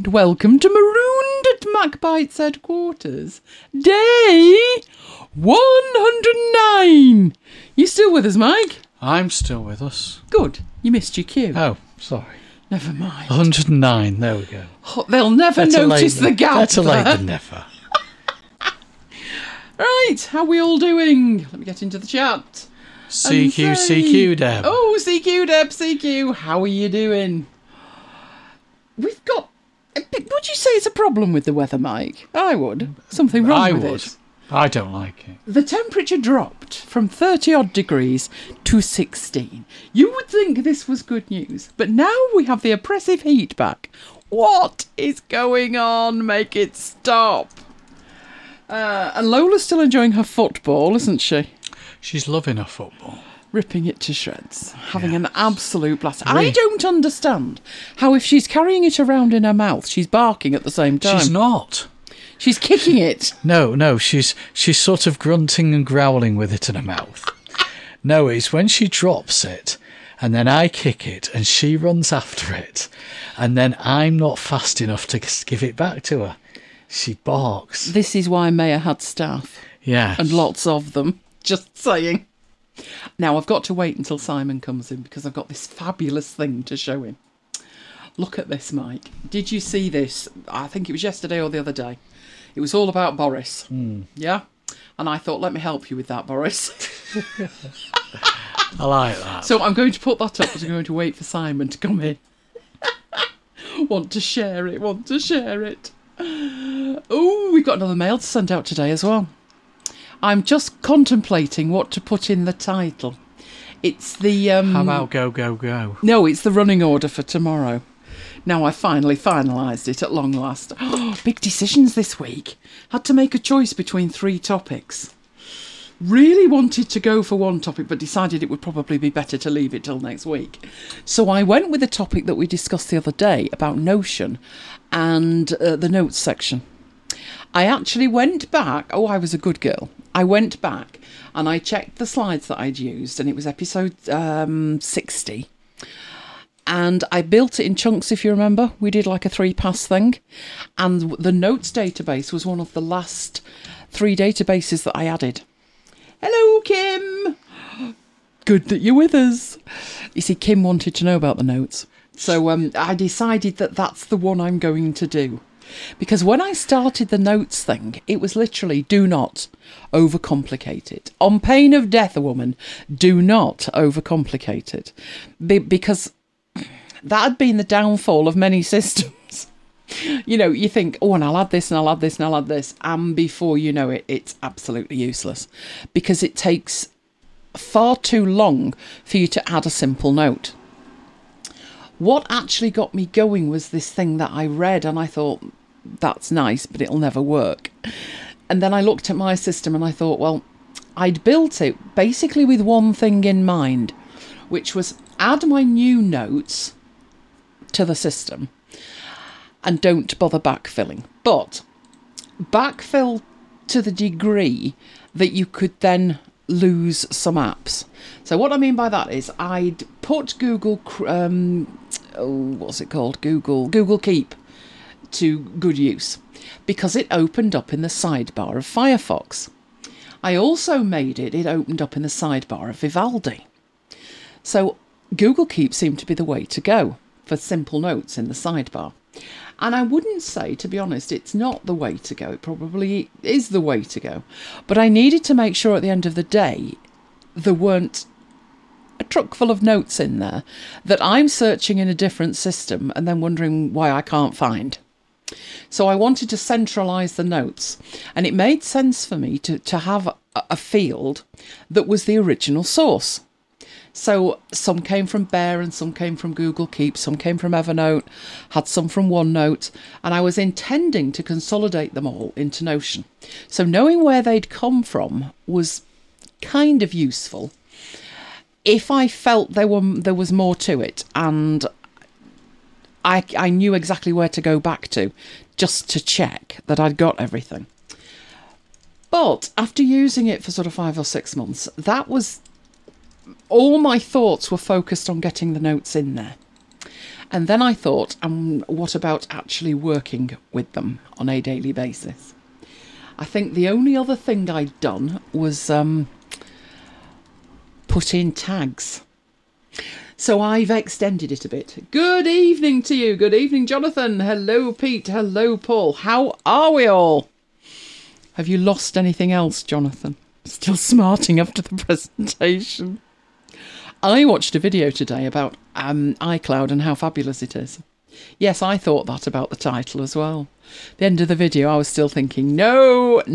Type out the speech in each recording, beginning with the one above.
and welcome to Marooned at MacBite's headquarters. Day 109. You still with us, Mike? I'm still with us. Good. You missed your cue. Oh, sorry. Never mind. 109, there we go. Oh, they'll never notice the gap. Better late than never. Right, how are we all doing? Let me get into the chat. CQ, Deb. Oh, CQ, Deb, CQ. How are you doing? We've got... Would you say it's a problem with the weather, Mike? I would. Something wrong with it. I don't like it. The temperature dropped from 30-odd degrees to 16. You would think this was good news, but now we have the oppressive heat back. What is going on? Make it stop. And Lola's still enjoying her football, isn't she? She's loving her football. Ripping it to shreds, having an absolute blast. I don't understand how if she's carrying it around in her mouth, she's barking at the same time. She's not. She's kicking it. No, she's sort of grunting and growling with it in her mouth. No, it's when she drops it, and then I kick it, and she runs after it, and then I'm not fast enough to give it back to her. She barks. This is why Maya had staff. Yeah. And lots of them. Just saying. Now, I've got to wait until Simon comes in because I've got this fabulous thing to show him. Look at this, Mike. Did you see this? I think it was yesterday or the other day. It was all about Boris. Yeah? And I thought, let me help you with that, Boris. I like that. So I'm going to put that up, but I'm going to wait for Simon to come in. Want to share it. Oh, we've got another mail to send out today as well. I'm just contemplating what to put in the title. It's the... How about go, go, go? No, it's the running order for tomorrow. Now I finally finalised it at long last. Oh, big decisions this week. Had to make a choice between 3 topics. Really wanted to go for one topic, but decided it would probably be better to leave it till next week. So I went with the topic that we discussed the other day about Notion and the notes section. I actually went back. Oh, I was a good girl. I went back and I checked the slides that I'd used, and it was episode 60. And I built it in chunks, if you remember. We did like a 3-pass thing. And the notes database was one of the last 3 databases that I added. Hello, Kim. Good that you're with us. You see, Kim wanted to know about the notes. So I decided that that's the one I'm going to do. Because when I started the notes thing, it was literally, do not overcomplicate it. On pain of death, a woman, do not overcomplicate it. Because that had been the downfall of many systems. You know, you think, oh, and I'll add this, and I'll add this, and I'll add this. And before you know it, it's absolutely useless. Because it takes far too long for you to add a simple note. What actually got me going was this thing that I read, and I thought, that's nice, but it'll never work. And then I looked at my system and I thought, well, I'd built it basically with one thing in mind, which was add my new notes to the system and don't bother backfilling. But backfill to the degree that you could then lose some apps. So what I mean by that is I'd put Google Keep to good use because it opened up in the sidebar of Firefox. I also made it opened up in the sidebar of Vivaldi. So Google Keep seemed to be the way to go for simple notes in the sidebar. And I wouldn't say, to be honest, it's not the way to go. It probably is the way to go. But I needed to make sure at the end of the day there weren't a truck full of notes in there that I'm searching in a different system and then wondering why I can't find. So I wanted to centralise the notes. And it made sense for me to have a field that was the original source. So some came from Bear and some came from Google Keep, some came from Evernote, had some from OneNote, and I was intending to consolidate them all into Notion. So knowing where they'd come from was kind of useful if I felt there was more to it, and I knew exactly where to go back to just to check that I'd got everything. But after using it for sort of 5 or 6 months, that was... all my thoughts were focused on getting the notes in there. And then I thought, what about actually working with them on a daily basis? I think the only other thing I'd done was put in tags. So I've extended it a bit. Good evening to you. Good evening, Jonathan. Hello, Pete. Hello, Paul. How are we all? Have you lost anything else, Jonathan? Still smarting after the presentation. I watched a video today about iCloud and how fabulous it is. Yes, I thought that about the title as well. At the end of the video, I was still thinking, no.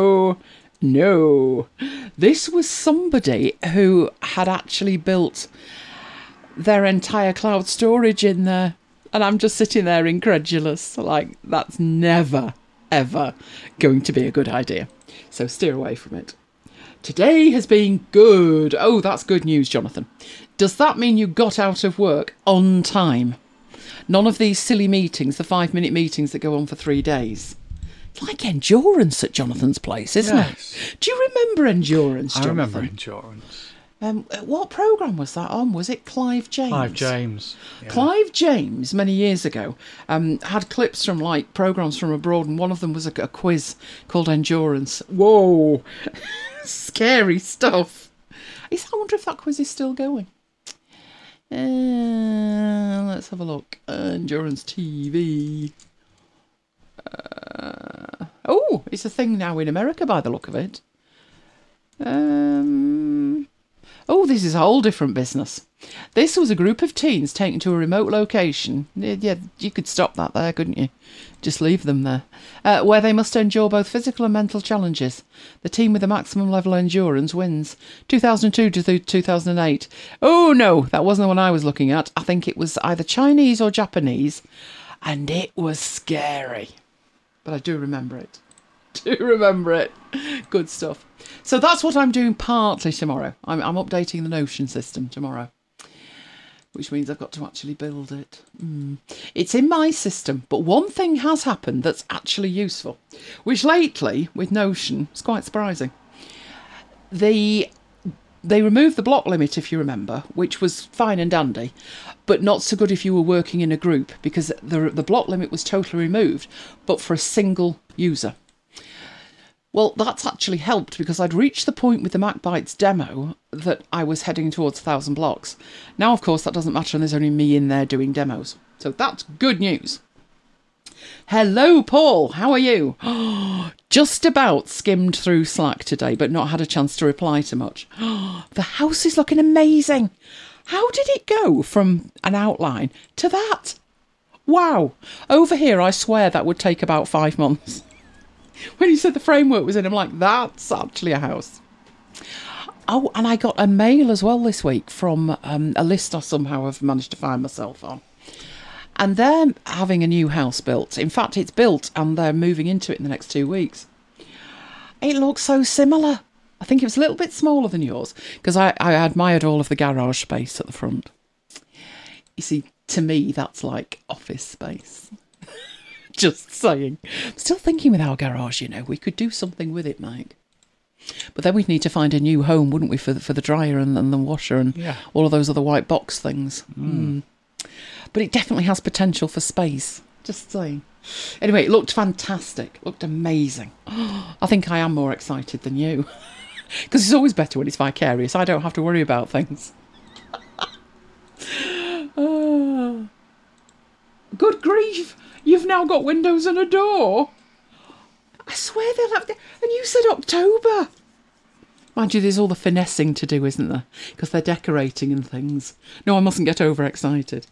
This was somebody who had actually built their entire cloud storage in there. And I'm just sitting there incredulous, like, that's never, ever going to be a good idea. So steer away from it. Today has been good. Oh, that's good news, Jonathan. Does that mean you got out of work on time? None of these silly meetings, the 5-minute meetings that go on for 3 days. It's like Endurance at Jonathan's place, isn't it? Do you remember Endurance, Jonathan? I remember Endurance. What programme was that on? Was it Clive James? Clive James. Yeah. Clive James, many years ago, had clips from like programmes from abroad, and one of them was a quiz called Endurance. Whoa! Scary stuff. I wonder if that quiz is still going. Let's have a look. Endurance TV. Oh, it's a thing now in America by the look of it. Oh, this is a whole different business. This was a group of teens taken to a remote location. Yeah, you could stop that there, couldn't you? Just leave them there. Where they must endure both physical and mental challenges. The team with the maximum level of endurance wins. 2002 to 2008. Oh, no, that wasn't the one I was looking at. I think it was either Chinese or Japanese. And it was scary. But I do remember it. Good stuff. So that's what I'm doing partly tomorrow. I'm updating the Notion system tomorrow, which means I've got to actually build it. It's in my system, but one thing has happened that's actually useful, which lately with Notion is quite surprising. They removed the block limit, if you remember, which was fine and dandy, but not so good if you were working in a group, because the block limit was totally removed, but for a single user. Well, that's actually helped because I'd reached the point with the MacBytes demo that I was heading towards 1,000 blocks. Now, of course, that doesn't matter and there's only me in there doing demos. So that's good news. Hello, Paul. How are you? Just about skimmed through Slack today, but not had a chance to reply to much. The house is looking amazing. How did it go from an outline to that? Wow. Over here, I swear that would take about 5 months. When you said the framework was in, I'm like, that's actually a house. Oh, and I got a mail as well this week from a list I somehow have managed to find myself on. And they're having a new house built. In fact, it's built and they're moving into it in the next 2 weeks. It looks so similar. I think it was a little bit smaller than yours because I admired all of the garage space at the front. You see, to me, that's like office space. Just saying. I'm still thinking with our garage, you know, we could do something with it, Mike. But then we'd need to find a new home, wouldn't we, for the dryer and the washer and all of those other white box things. But it definitely has potential for space. Just saying. Anyway, it looked fantastic. Looked amazing. I think I am more excited than you. Because it's always better when it's vicarious. I don't have to worry about things. Good grief. You've now got windows and a door. I swear they'll have... And you said October. Mind you, there's all the finessing to do, isn't there? Because they're decorating and things. No, I mustn't get overexcited.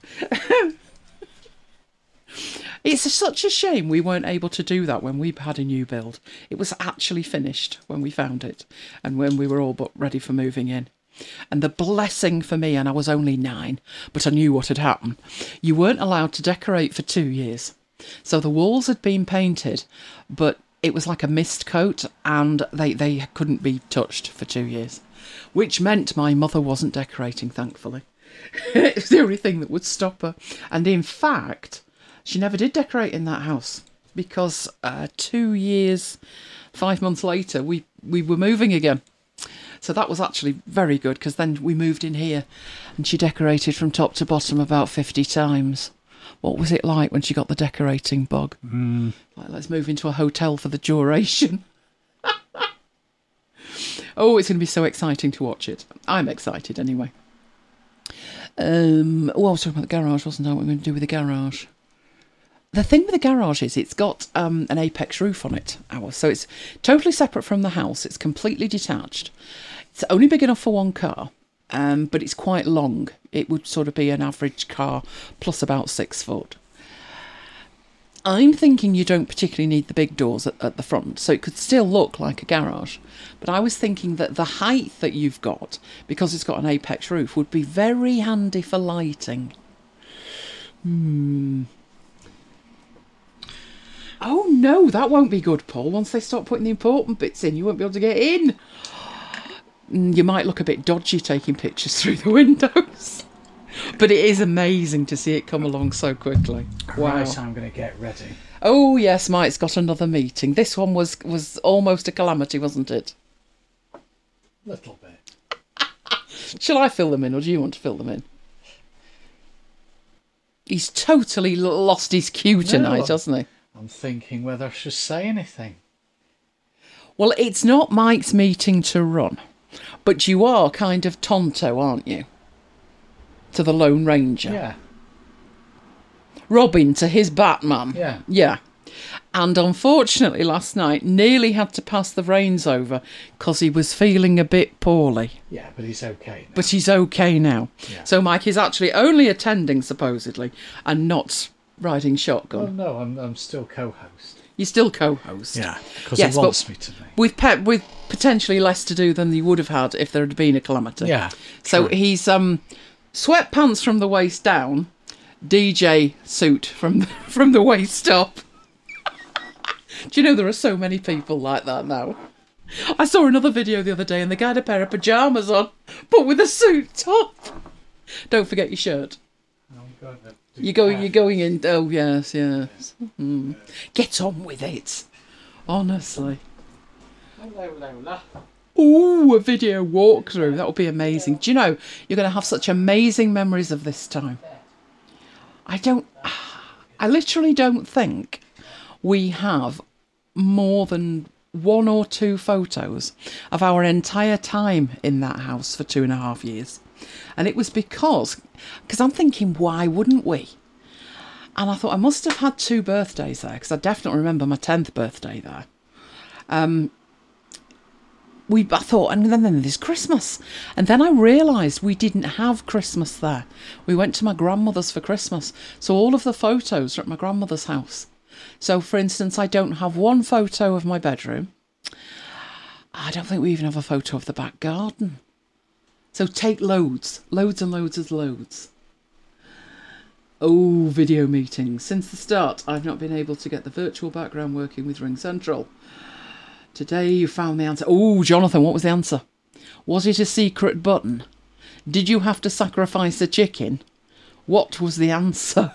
It's such a shame we weren't able to do that when we had a new build. It was actually finished when we found it and when we were all but ready for moving in. And the blessing for me, and I was only 9, but I knew what had happened, you weren't allowed to decorate for 2 years. So the walls had been painted, but it was like a mist coat and they couldn't be touched for 2 years, which meant my mother wasn't decorating, thankfully. It was the only thing that would stop her. And in fact, she never did decorate in that house because 2 years, 5 months later, we were moving again. So that was actually very good, because then we moved in here and she decorated from top to bottom about 50 times. What was it like when she got the decorating bug? Like, let's move into a hotel for the duration. Oh, it's going to be so exciting to watch it. I'm excited anyway. I was talking about the garage, wasn't I? What we're going to do with the garage. The thing with the garage is it's got an apex roof on it, ours. So it's totally separate from the house. It's completely detached. It's only big enough for one car, but it's quite long. It would sort of be an average car plus about 6 foot. I'm thinking you don't particularly need the big doors at the front, so it could still look like a garage. But I was thinking that the height that you've got, because it's got an apex roof, would be very handy for lighting. Oh no, that won't be good, Paul. Once they start putting the important bits in, you won't be able to get in. You might look a bit dodgy taking pictures through the windows. But it is amazing to see it come along so quickly. Wow. Right, I'm going to get ready. Oh yes, Mike's got another meeting. This one was almost a calamity, wasn't it? Little bit. Shall I fill them in, or do you want to fill them in? He's totally lost his cue tonight, hasn't he? I'm thinking whether I should say anything. Well, it's not Mike's meeting to run, but you are kind of Tonto, aren't you? To the Lone Ranger. Yeah. Robin to his Batman. Yeah. Yeah. And unfortunately last night nearly had to pass the reins over because he was feeling a bit poorly. Yeah, but he's okay now. But he's okay now. Yeah. So Mike is actually only attending, supposedly, and not riding shotgun. Oh no, I'm still co-host. You're still co-host. Yeah, because Yes, he wants me to be. With potentially less to do than you would have had if there had been a calamity. Yeah. So true. he's sweatpants from the waist down, DJ suit from the waist up. Do you know there are so many people like that now? I saw another video the other day and the guy had a pair of pyjamas on, but with a suit top. Don't forget your shirt. You're going in. Oh yes. Get on with it. Honestly. Hello, Lola. Ooh, a video walkthrough. That would be amazing. Do you know, you're going to have such amazing memories of this time. I literally don't think we have more than 1 or 2 photos of our entire time in that house for 2.5 years. And it was because I'm thinking, why wouldn't we? And I thought I must have had 2 birthdays there, because I definitely remember my 10th birthday there. I thought, and then there's Christmas. And then I realised we didn't have Christmas there. We went to my grandmother's for Christmas. So all of the photos are at my grandmother's house. So, for instance, I don't have one photo of my bedroom. I don't think we even have a photo of the back garden. So take loads and loads of loads. Oh, video meetings. Since the start, I've not been able to get the virtual background working with Ring Central. Today you found the answer. Oh, Jonathan, what was the answer? Was it a secret button? Did you have to sacrifice a chicken? What was the answer?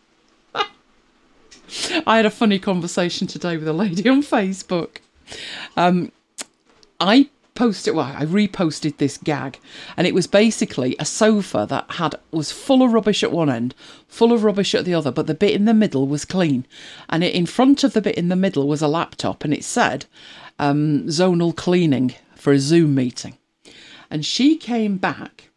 I had a funny conversation today with a lady on Facebook. I reposted this gag, and it was basically a sofa that was full of rubbish at one end, full of rubbish at the other, but the bit in the middle was clean. And in front of the bit in the middle was a laptop, and it said zonal cleaning for a Zoom meeting. And she came back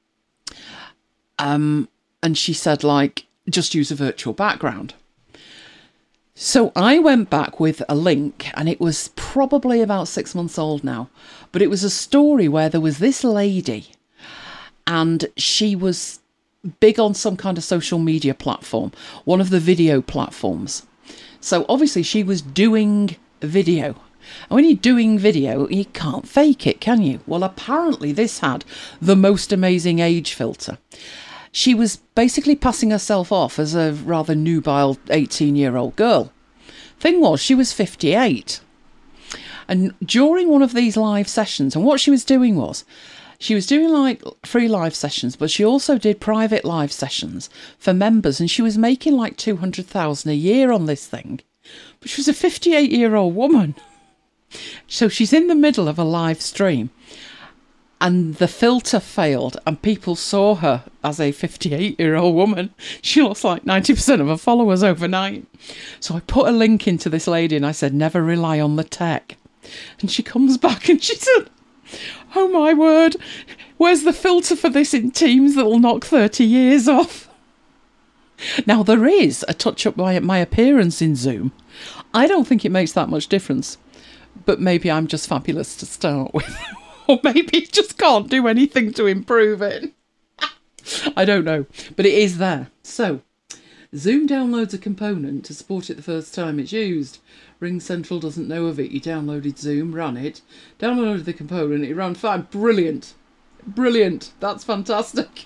and she said, like, just use a virtual background. So I went back with a link, and it was probably about 6 months old now, but it was a story where there was this lady, and she was big on some kind of social media platform, one of the video platforms. So obviously she was doing video. And when you're doing video, you can't fake it, can you? Well, apparently this had the most amazing age filter. She was basically passing herself off as a rather nubile 18-year-old girl. Thing was, she was 58. And during one of these live sessions, and what she was doing like free live sessions, but she also did private live sessions for members, and she was making like 200,000 a year on this thing. But she was a 58-year-old woman. So she's in the middle of a live stream, and the filter failed, and people saw her as a 58-year-old woman. She lost like 90% of her followers overnight. So I put a link into this lady and I said, never rely on the tech. And she comes back and she said, oh my word, where's the filter for this in Teams that will knock 30 years off? Now, there is a touch-up by my appearance in Zoom. I don't think it makes that much difference, but maybe I'm just fabulous to start with. Or maybe it just can't do anything to improve it. I don't know, but it is there. So, Zoom downloads a component to support it the first time it's used. RingCentral doesn't know of it. You downloaded Zoom, ran it, downloaded the component, it ran fine. Brilliant. Brilliant. That's fantastic.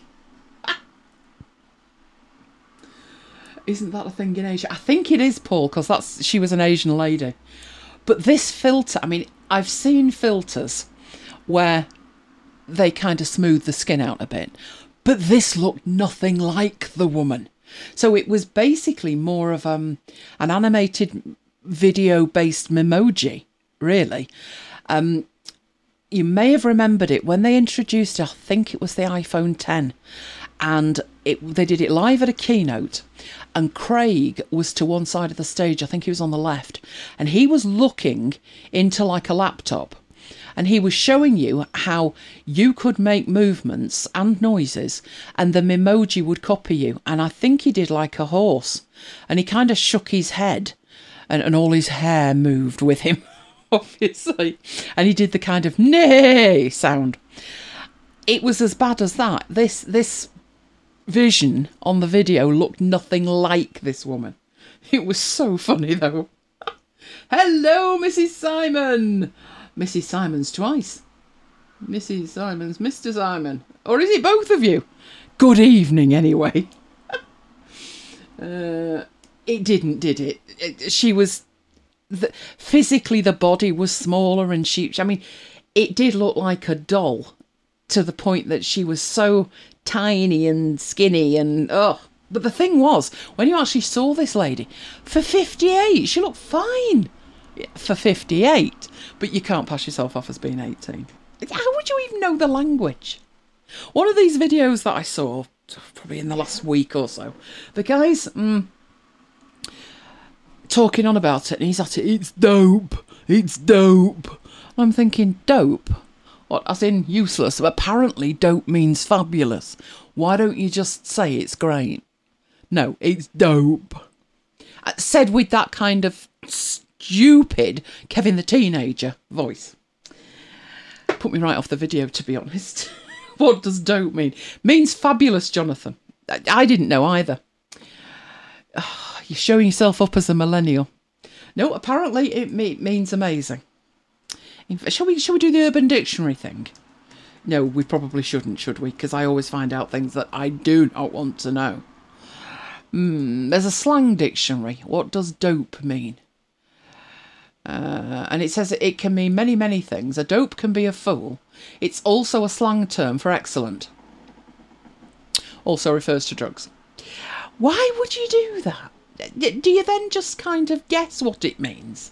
Isn't that a thing in Asia? I think it is, Paul, because she was an Asian lady. But this filter, I mean, I've seen filters where they kind of smooth the skin out a bit, but this looked nothing like the woman. So it was basically more of an animated video-based memoji, really. You may have remembered it when they introduced it. I think it was the iPhone 10, and they did it live at a keynote, and Craig was to one side of the stage. I think he was on the left, and he was looking into like a laptop, and he was showing you how you could make movements and noises, and the memoji would copy you. And I think he did like a horse, and he kind of shook his head, and all his hair moved with him, obviously, and he did the kind of nay sound. It was as bad as that. This vision on the video looked nothing like this woman. It was so funny though. Hello, Mrs. Simon. Mrs. Simon's twice. Mrs. Simon's Mr. Simon. Or is it both of you? Good evening anyway. It didn't, did it? She was... physically the body was smaller, and I mean, it did look like a doll, to the point that she was so tiny and skinny and but the thing was, when you actually saw this lady for 58, she looked fine for 58, but you can't pass yourself off as being 18. How would you even know the language? One of these videos that I saw probably in the last week or so, the guy's talking on about it, and he's at it, it's dope, I'm thinking, dope? What, as in useless? Apparently dope means fabulous. Why don't you just say it's great? No, it's dope. Said with that kind of stupid Kevin the Teenager voice. Put me right off the video, to be honest. What does dope mean? Means fabulous, Jonathan. I didn't know either. You're showing yourself up as a millennial. No, apparently it means amazing. Shall we do the Urban Dictionary thing? No, we probably shouldn't, should we? Because I always find out things that I do not want to know. There's a slang dictionary. What does dope mean? And it says it can mean many, many things. A dope can be a fool. It's also a slang term for excellent. Also refers to drugs. Why would you do that? Do you then just kind of guess what it means?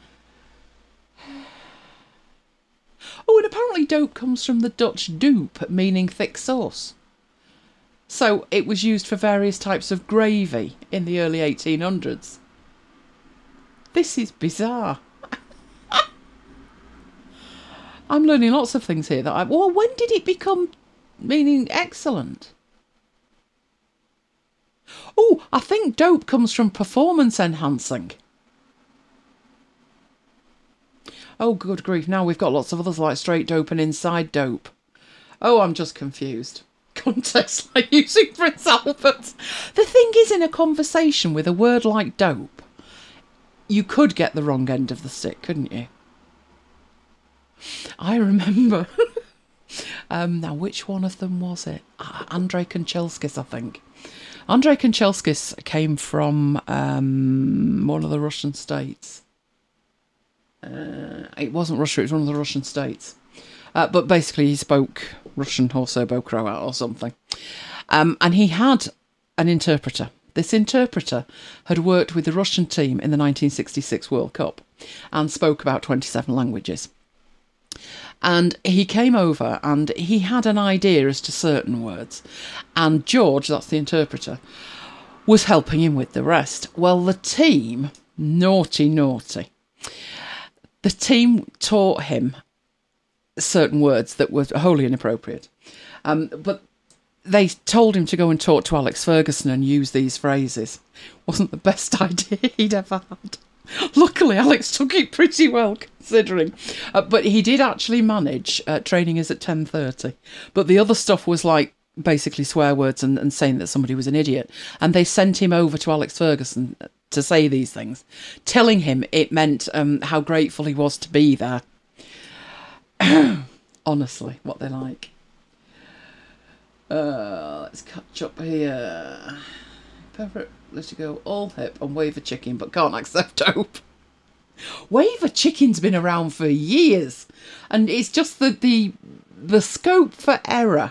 Oh, and apparently dope comes from the Dutch doop, meaning thick sauce. So it was used for various types of gravy in the early 1800s. This is bizarre. I'm learning lots of things here that well, when did it become meaning excellent? Oh, I think dope comes from performance enhancing. Oh, good grief. Now we've got lots of others like straight dope and inside dope. Oh, I'm just confused. Context like using Prince Albert. The thing is, in a conversation with a word like dope, you could get the wrong end of the stick, couldn't you? I remember. Now, which one of them was it? Andrei Konchelskis, I think. Andrei Konchelskis came from one of the Russian states. It wasn't Russia, it was one of the Russian states. But basically he spoke Russian or Serbo-Croat or something. And he had an interpreter. This interpreter had worked with the Russian team in the 1966 World Cup and spoke about 27 languages. And he came over and he had an idea as to certain words. And George, that's the interpreter, was helping him with the rest. Well, the team, naughty. The team taught him certain words that were wholly inappropriate. But they told him to go and talk to Alex Ferguson and use these phrases. Wasn't the best idea he'd ever had. Luckily, Alex took it pretty well, considering. But he did actually manage. Training is at 10:30. But the other stuff was like basically swear words and saying that somebody was an idiot. And they sent him over to Alex Ferguson to say these things, telling him it meant how grateful he was to be there. Honestly, what they like. Let's catch up here. Perfect. Let you go all hip and wave a chicken, but can't accept hope. Wave a chicken's been around for years, and it's just that the scope for error.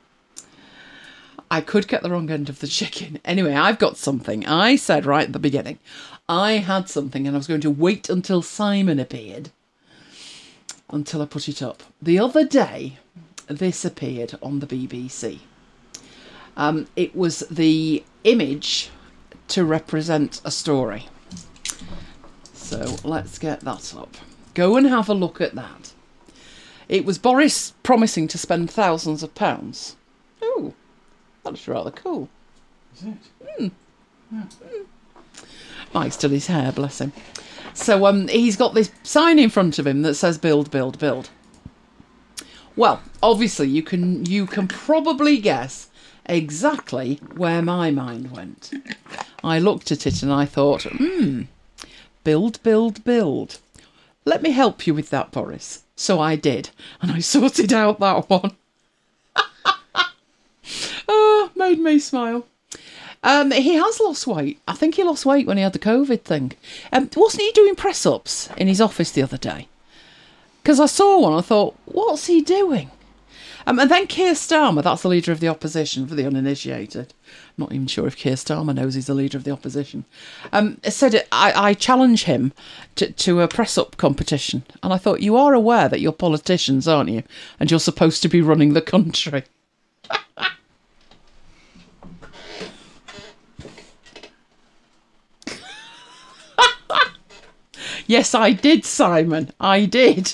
I could get the wrong end of the chicken. Anyway, I've got something. I said right at the beginning, I had something, and I was going to wait until Simon appeared, until I put it up. The other day, this appeared on the BBC. It was the image to represent a story. So let's get that up. Go and have a look at that. It was Boris promising to spend thousands of pounds. Oh, that's rather cool. Is it? Yeah. Mike's done his hair, bless him. So he's got this sign in front of him that says build, build, build. Well, obviously you can probably guess exactly where my mind went. I looked at it and I thought, build, build, build. Let me help you with that, Boris. So I did, and I sorted out that one. Oh, made me smile. He has lost weight. I think he lost weight when he had the COVID thing. Wasn't he doing press-ups in his office the other day? Because I saw one, I thought, what's he doing? And then Keir Starmer, that's the leader of the opposition for the uninitiated. I'm not even sure if Keir Starmer knows he's the leader of the opposition. Said, I challenge him to a press-up competition. And I thought, you are aware that you're politicians, aren't you? And you're supposed to be running the country. Yes, I did, Simon. I did.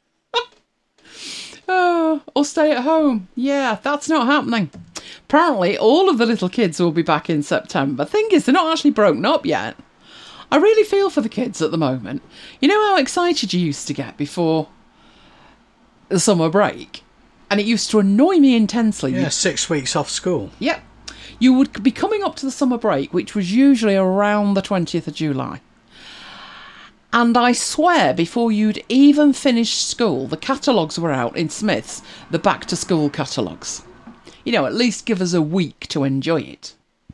Oh, or stay at home. Yeah, that's not happening. Apparently, all of the little kids will be back in September. Thing is, they're not actually broken up yet. I really feel for the kids at the moment. You know how excited you used to get before the summer break? And it used to annoy me intensely. Yeah, 6 weeks off school. Yep. You would be coming up to the summer break, which was usually around the 20th of July. And I swear, before you'd even finished school, the catalogues were out in Smith's, the back-to-school catalogues. You know, at least give us a week to enjoy it.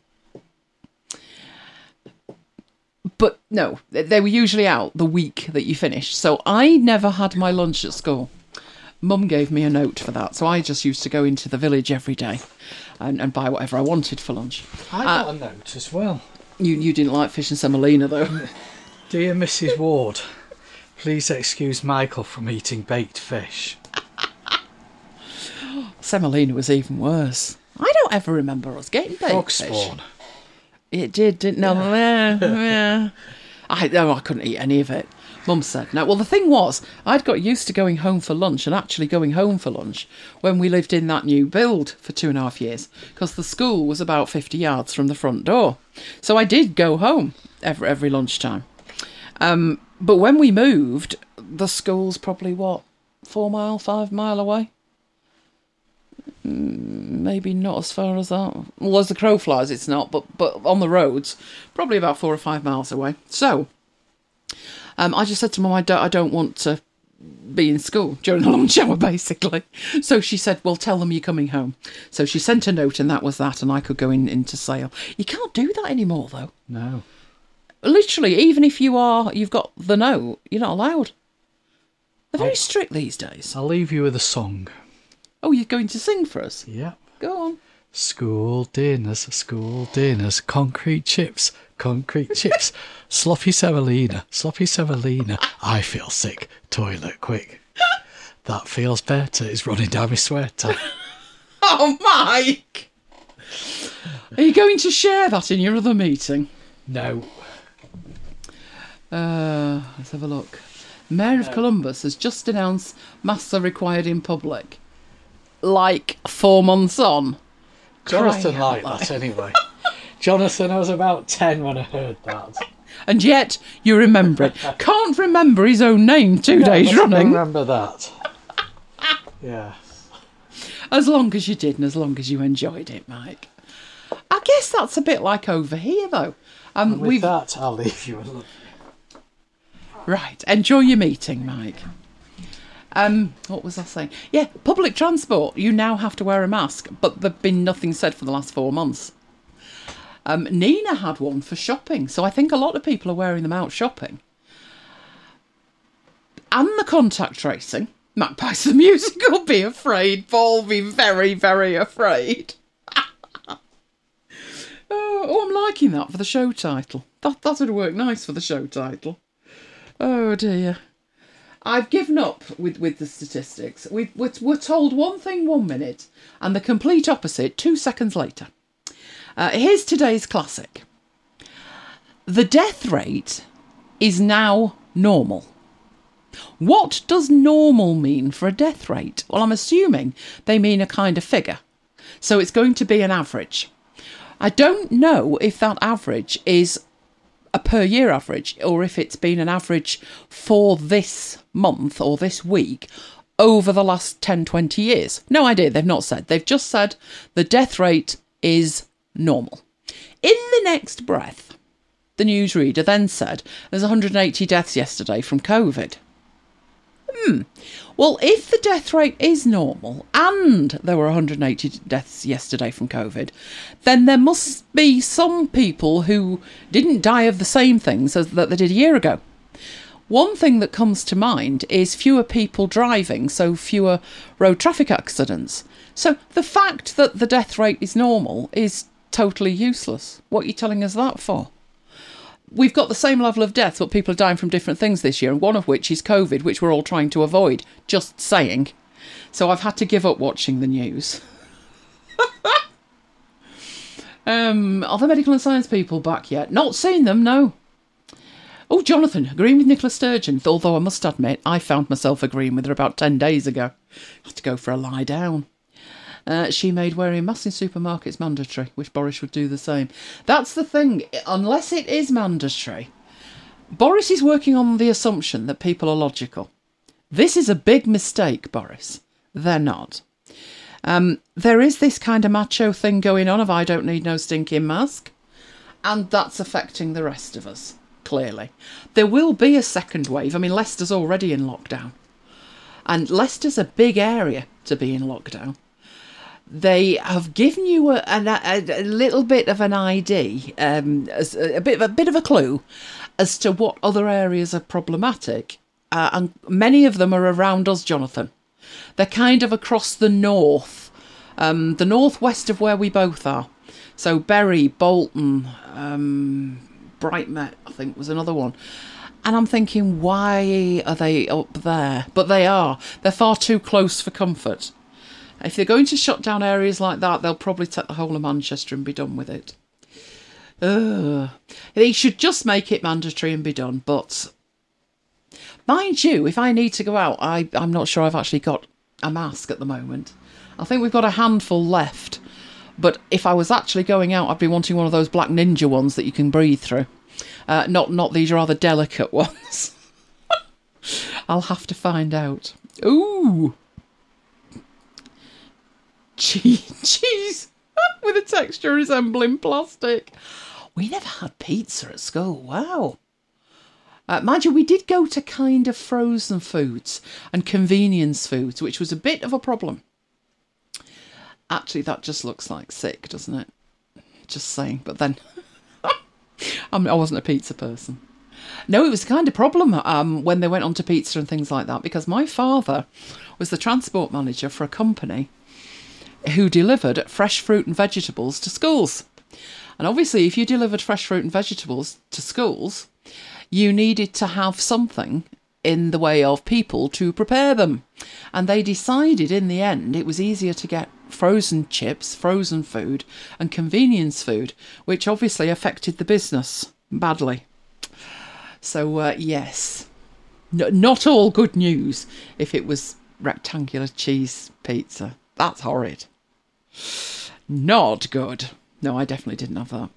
But no, they were usually out the week that you finished. So I never had my lunch at school. Mum gave me a note for that, so I just used to go into the village every day and buy whatever I wanted for lunch. I got a note as well. You didn't like fish and semolina, though. Dear Mrs. Ward, please excuse Michael from eating baked fish. Semolina was even worse. I don't ever remember us getting baked Frog fish. spawn. It did, didn't it? Yeah. I couldn't eat any of it. Mum said no. Well, the thing was, I'd got used to going home for lunch and actually going home for lunch when we lived in that new build for 2.5 years, because the school was about 50 yards from the front door. So I did go home every lunchtime. But when we moved, the school's probably, 5 mile away? Maybe not as far as that. Well, as the crow flies, it's not, but on the roads, probably about 4 or 5 miles away. So, I just said to Mum, I don't want to be in school during the lunch hour, basically. So she said, well, tell them you're coming home. So she sent a note, and that was that, and I could go into sale. You can't do that anymore, though. No. Literally, even if you've got the note, you're not allowed. They're very strict these days. I'll leave you with a song. Oh, you're going to sing for us? Yep. Go on. School dinners, concrete chips, sloppy semolina, I feel sick, toilet quick. That feels better. It's running down my sweater. Oh, Mike! Are you going to share that in your other meeting? No. Let's have a look. Mayor of Columbus has just announced masks are required in public. Like 4 months on. Jonathan liked that anyway. Jonathan, I was about 10 when I heard that. And yet, you remember it. Can't remember his own name 2 days running. Remember that. Yeah. As long as you did and as long as you enjoyed it, Mike. I guess that's a bit like over here, though. And with that, I'll leave you alone. Right. Enjoy your meeting, Mike. What was I saying? Yeah, public transport. You now have to wear a mask, but there's been nothing said for the last 4 months. Nina had one for shopping, so I think a lot of people are wearing them out shopping. And the contact tracing. Magpies the Musical, be afraid. Paul, be very, very afraid. Oh, I'm liking that for the show title. That would work nice for the show title. Oh, dear. I've given up with the statistics. We're told one thing 1 minute and the complete opposite 2 seconds later. Here's today's classic. The death rate is now normal. What does normal mean for a death rate? Well, I'm assuming they mean a kind of figure. So it's going to be an average. I don't know if that average is a per year average or if it's been an average for this month or this week over the last 10, 20 years. No idea. They've not said. They've just said the death rate is normal. In the next breath, the newsreader then said there's 180 deaths yesterday from COVID. Well, if the death rate is normal and there were 180 deaths yesterday from COVID, then there must be some people who didn't die of the same things as that they did a year ago. One thing that comes to mind is fewer people driving, so fewer road traffic accidents. So the fact that the death rate is normal is totally useless. What are you telling us that for? We've got the same level of death, but people are dying from different things this year, and one of which is COVID, which we're all trying to avoid. Just saying. So I've had to give up watching the news. Are the medical and science people back yet? Not seen them, no. Oh, Jonathan, agreeing with Nicola Sturgeon, although I must admit, I found myself agreeing with her about 10 days ago. I had to go for a lie down. She made wearing masks in supermarkets mandatory, which Boris would do the same. That's the thing. Unless it is mandatory, Boris is working on the assumption that people are logical. This is a big mistake, Boris. They're not. There is this kind of macho thing going on of I don't need no stinking mask. And that's affecting the rest of us, clearly. There will be a second wave. I mean, Leicester's already in lockdown. And Leicester's a big area to be in lockdown. They have given you a little bit of an ID, as a bit of a clue as to what other areas are problematic. And many of them are around us, Jonathan. They're kind of across the north, the northwest of where we both are. So Bury, Bolton, Brightmet, I think was another one. And I'm thinking, why are they up there? But they are. They're far too close for comfort. If they're going to shut down areas like that, they'll probably take the whole of Manchester and be done with it. They should just make it mandatory and be done. But mind you, if I need to go out, I'm not sure I've actually got a mask at the moment. I think we've got a handful left. But if I was actually going out, I'd be wanting one of those Black Ninja ones that you can breathe through. Not these rather delicate ones. I'll have to find out. Ooh. Cheese with a texture resembling plastic. We never had pizza at school. Wow. Mind you, we did go to kind of frozen foods and convenience foods, which was a bit of a problem. Actually, that just looks like sick, doesn't it? Just saying. But then I wasn't a pizza person. No, it was kind of problem when they went on to pizza and things like that, because my father was the transport manager for a company who delivered fresh fruit and vegetables to schools. And obviously, if you delivered fresh fruit and vegetables to schools, you needed to have something in the way of people to prepare them. And they decided in the end it was easier to get frozen chips, frozen food and convenience food, which obviously affected the business badly. So, yes, not all good news if it was rectangular cheese pizza. That's horrid. Not good. No, I definitely didn't have that.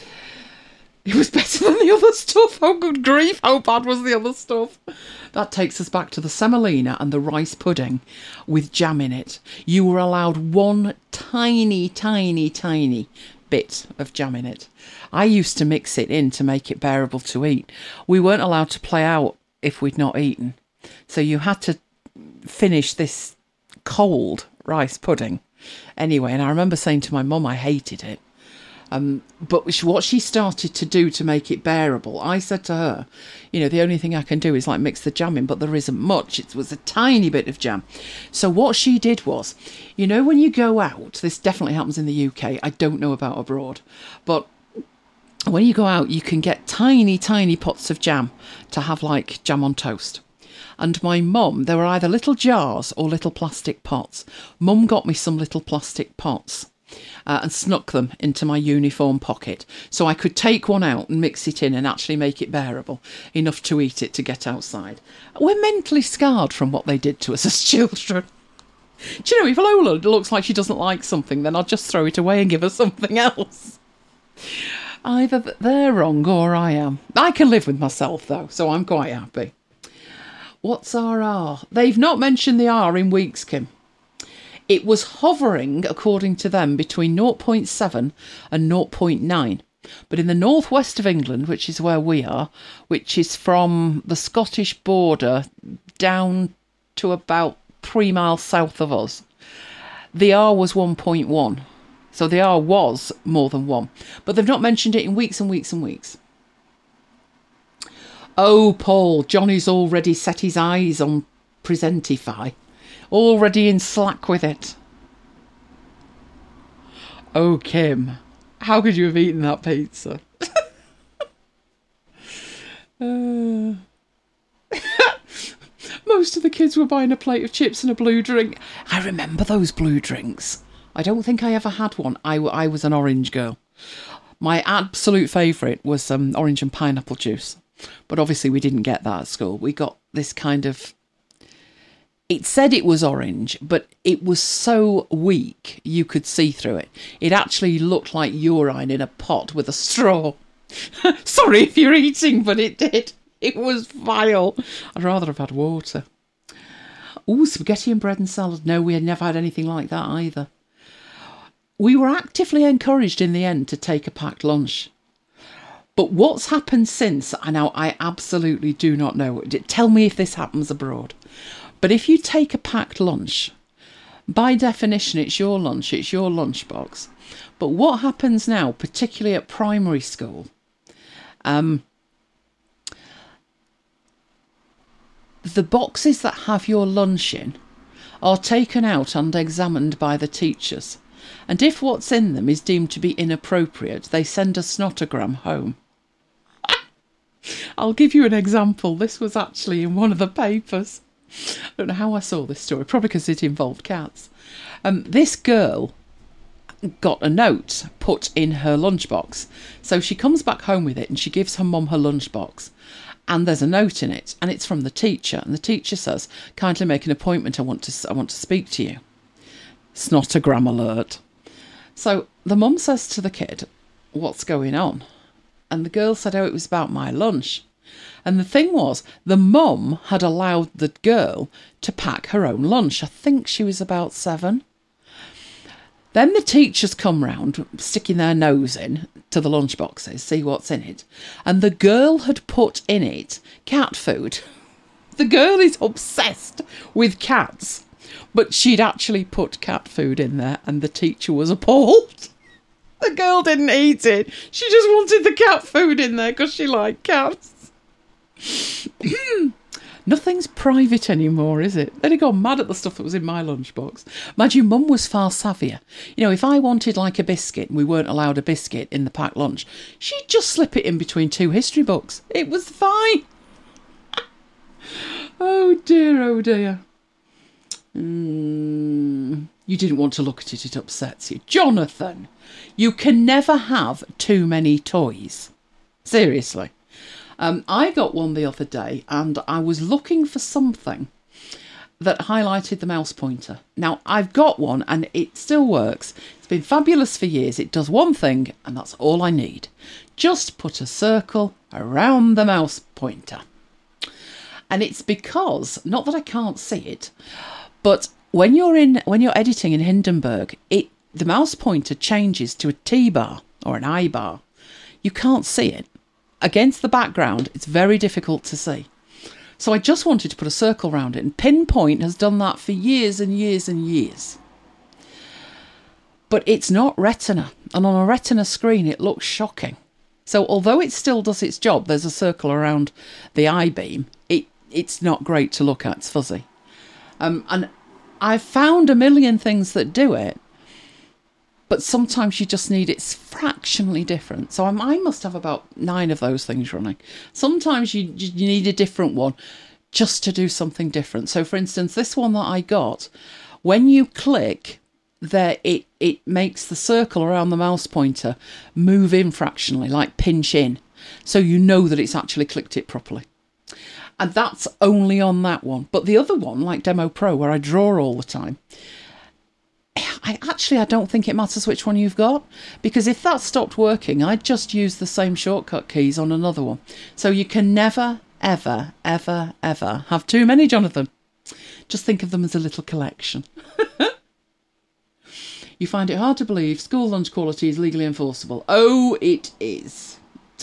It was better than the other stuff. Oh, good grief, how bad was the other stuff? That takes us back to the semolina and the rice pudding with jam in it. You were allowed one tiny, tiny, tiny bit of jam in it. I used to mix it in to make it bearable to eat. We weren't allowed to play out if we'd not eaten. So you had to finish this cold rice pudding anyway. And I remember saying to my mum I hated it. But what she started to do to make it bearable, I said to her, the only thing I can do is like mix the jam in, but there isn't much. It was a tiny bit of jam. So what she did was, when you go out, this definitely happens in the UK. I don't know about abroad, but when you go out, you can get tiny, tiny pots of jam to have like jam on toast. And my mum, there were either little jars or little plastic pots. Mum got me some little plastic pots. And snuck them into my uniform pocket so I could take one out and mix it in and actually make it bearable enough to eat it to get outside. We're mentally scarred from what they did to us as children. Do you know, if Lola looks like she doesn't like something, then I'll just throw it away and give her something else. Either they're wrong or I am. I can live with myself though, so I'm quite happy. What's our R? They've not mentioned the R in weeks, Kim. It was hovering, according to them, between 0.7 and 0.9. But in the northwest of England, which is where we are, which is from the Scottish border down to about 3 miles south of us, the R was 1.1. So the R was more than 1. But they've not mentioned it in weeks and weeks and weeks. Oh, Paul, Johnny's already set his eyes on Presentify. Already in slack with it. Oh, Kim, how could you have eaten that pizza? Most of the kids were buying a plate of chips and a blue drink. I remember those blue drinks. I don't think I ever had one. I was an orange girl. My absolute favourite was orange and pineapple juice. But obviously we didn't get that at school. We got this kind of... It said it was orange, but it was so weak you could see through it. It actually looked like urine in a pot with a straw. Sorry if you're eating, but it did. It was vile. I'd rather have had water. Ooh, spaghetti and bread and salad. No, we had never had anything like that either. We were actively encouraged in the end to take a packed lunch. But what's happened since, I absolutely do not know. Tell me if this happens abroad. But if you take a packed lunch, by definition, it's your lunch, it's your lunchbox. But what happens now, particularly at primary school, the boxes that have your lunch in are taken out and examined by the teachers. And if what's in them is deemed to be inappropriate, they send a snotogram home. I'll give you an example. This was actually in one of the papers. I don't know how I saw this story, probably because it involved cats. This girl got a note put in her lunchbox. So she comes back home with it and she gives her mum her lunchbox. And there's a note in it, and it's from the teacher. And the teacher says, kindly make an appointment, I want to speak to you. Snotogram alert. So the mum says to the kid, what's going on? And the girl said, oh, it was about my lunch. And the thing was, the mum had allowed the girl to pack her own lunch. I think she was about 7. Then the teachers come round, sticking their nose in to the lunch boxes, see what's in it. And the girl had put in it cat food. The girl is obsessed with cats. But she'd actually put cat food in there, and the teacher was appalled. The girl didn't eat it. She just wanted the cat food in there because she liked cats. Nothing's private anymore, is it? They'd have gone mad at the stuff that was in my lunchbox. Mind you, Mum was far savvier. If I wanted like a biscuit and we weren't allowed a biscuit in the packed lunch, she'd just slip it in between 2 history books. It was fine. Oh dear, oh dear. You didn't want to look at it, it upsets you. Jonathan, you can never have too many toys. Seriously. I got one the other day and I was looking for something that highlighted the mouse pointer. Now, I've got one and it still works. It's been fabulous for years. It does one thing and that's all I need. Just put a circle around the mouse pointer. And it's because, not that I can't see it, but when you're editing in Hindenburg, the mouse pointer changes to a T-bar or an I-bar. You can't see it. Against the background, it's very difficult to see. So I just wanted to put a circle around it, and Pinpoint has done that for years and years and years. But it's not Retina, and on a Retina screen it looks shocking. So although it still does its job, there's a circle around the I-beam, it's not great to look at, it's fuzzy. And I've found a million things that do it, but sometimes you just need it's fractionally different. So I must have about 9 of those things running. Sometimes you need a different one just to do something different. So for instance, this one that I got, when you click there, it makes the circle around the mouse pointer move in fractionally, like pinch in. So you know that it's actually clicked it properly. And that's only on that one. But the other one, like Demo Pro, where I draw all the time, I don't think it matters which one you've got, because if that stopped working, I'd just use the same shortcut keys on another one. So you can never, ever, ever, ever have too many, Jonathan. Just think of them as a little collection. You find it hard to believe school lunch quality is legally enforceable. Oh, it is.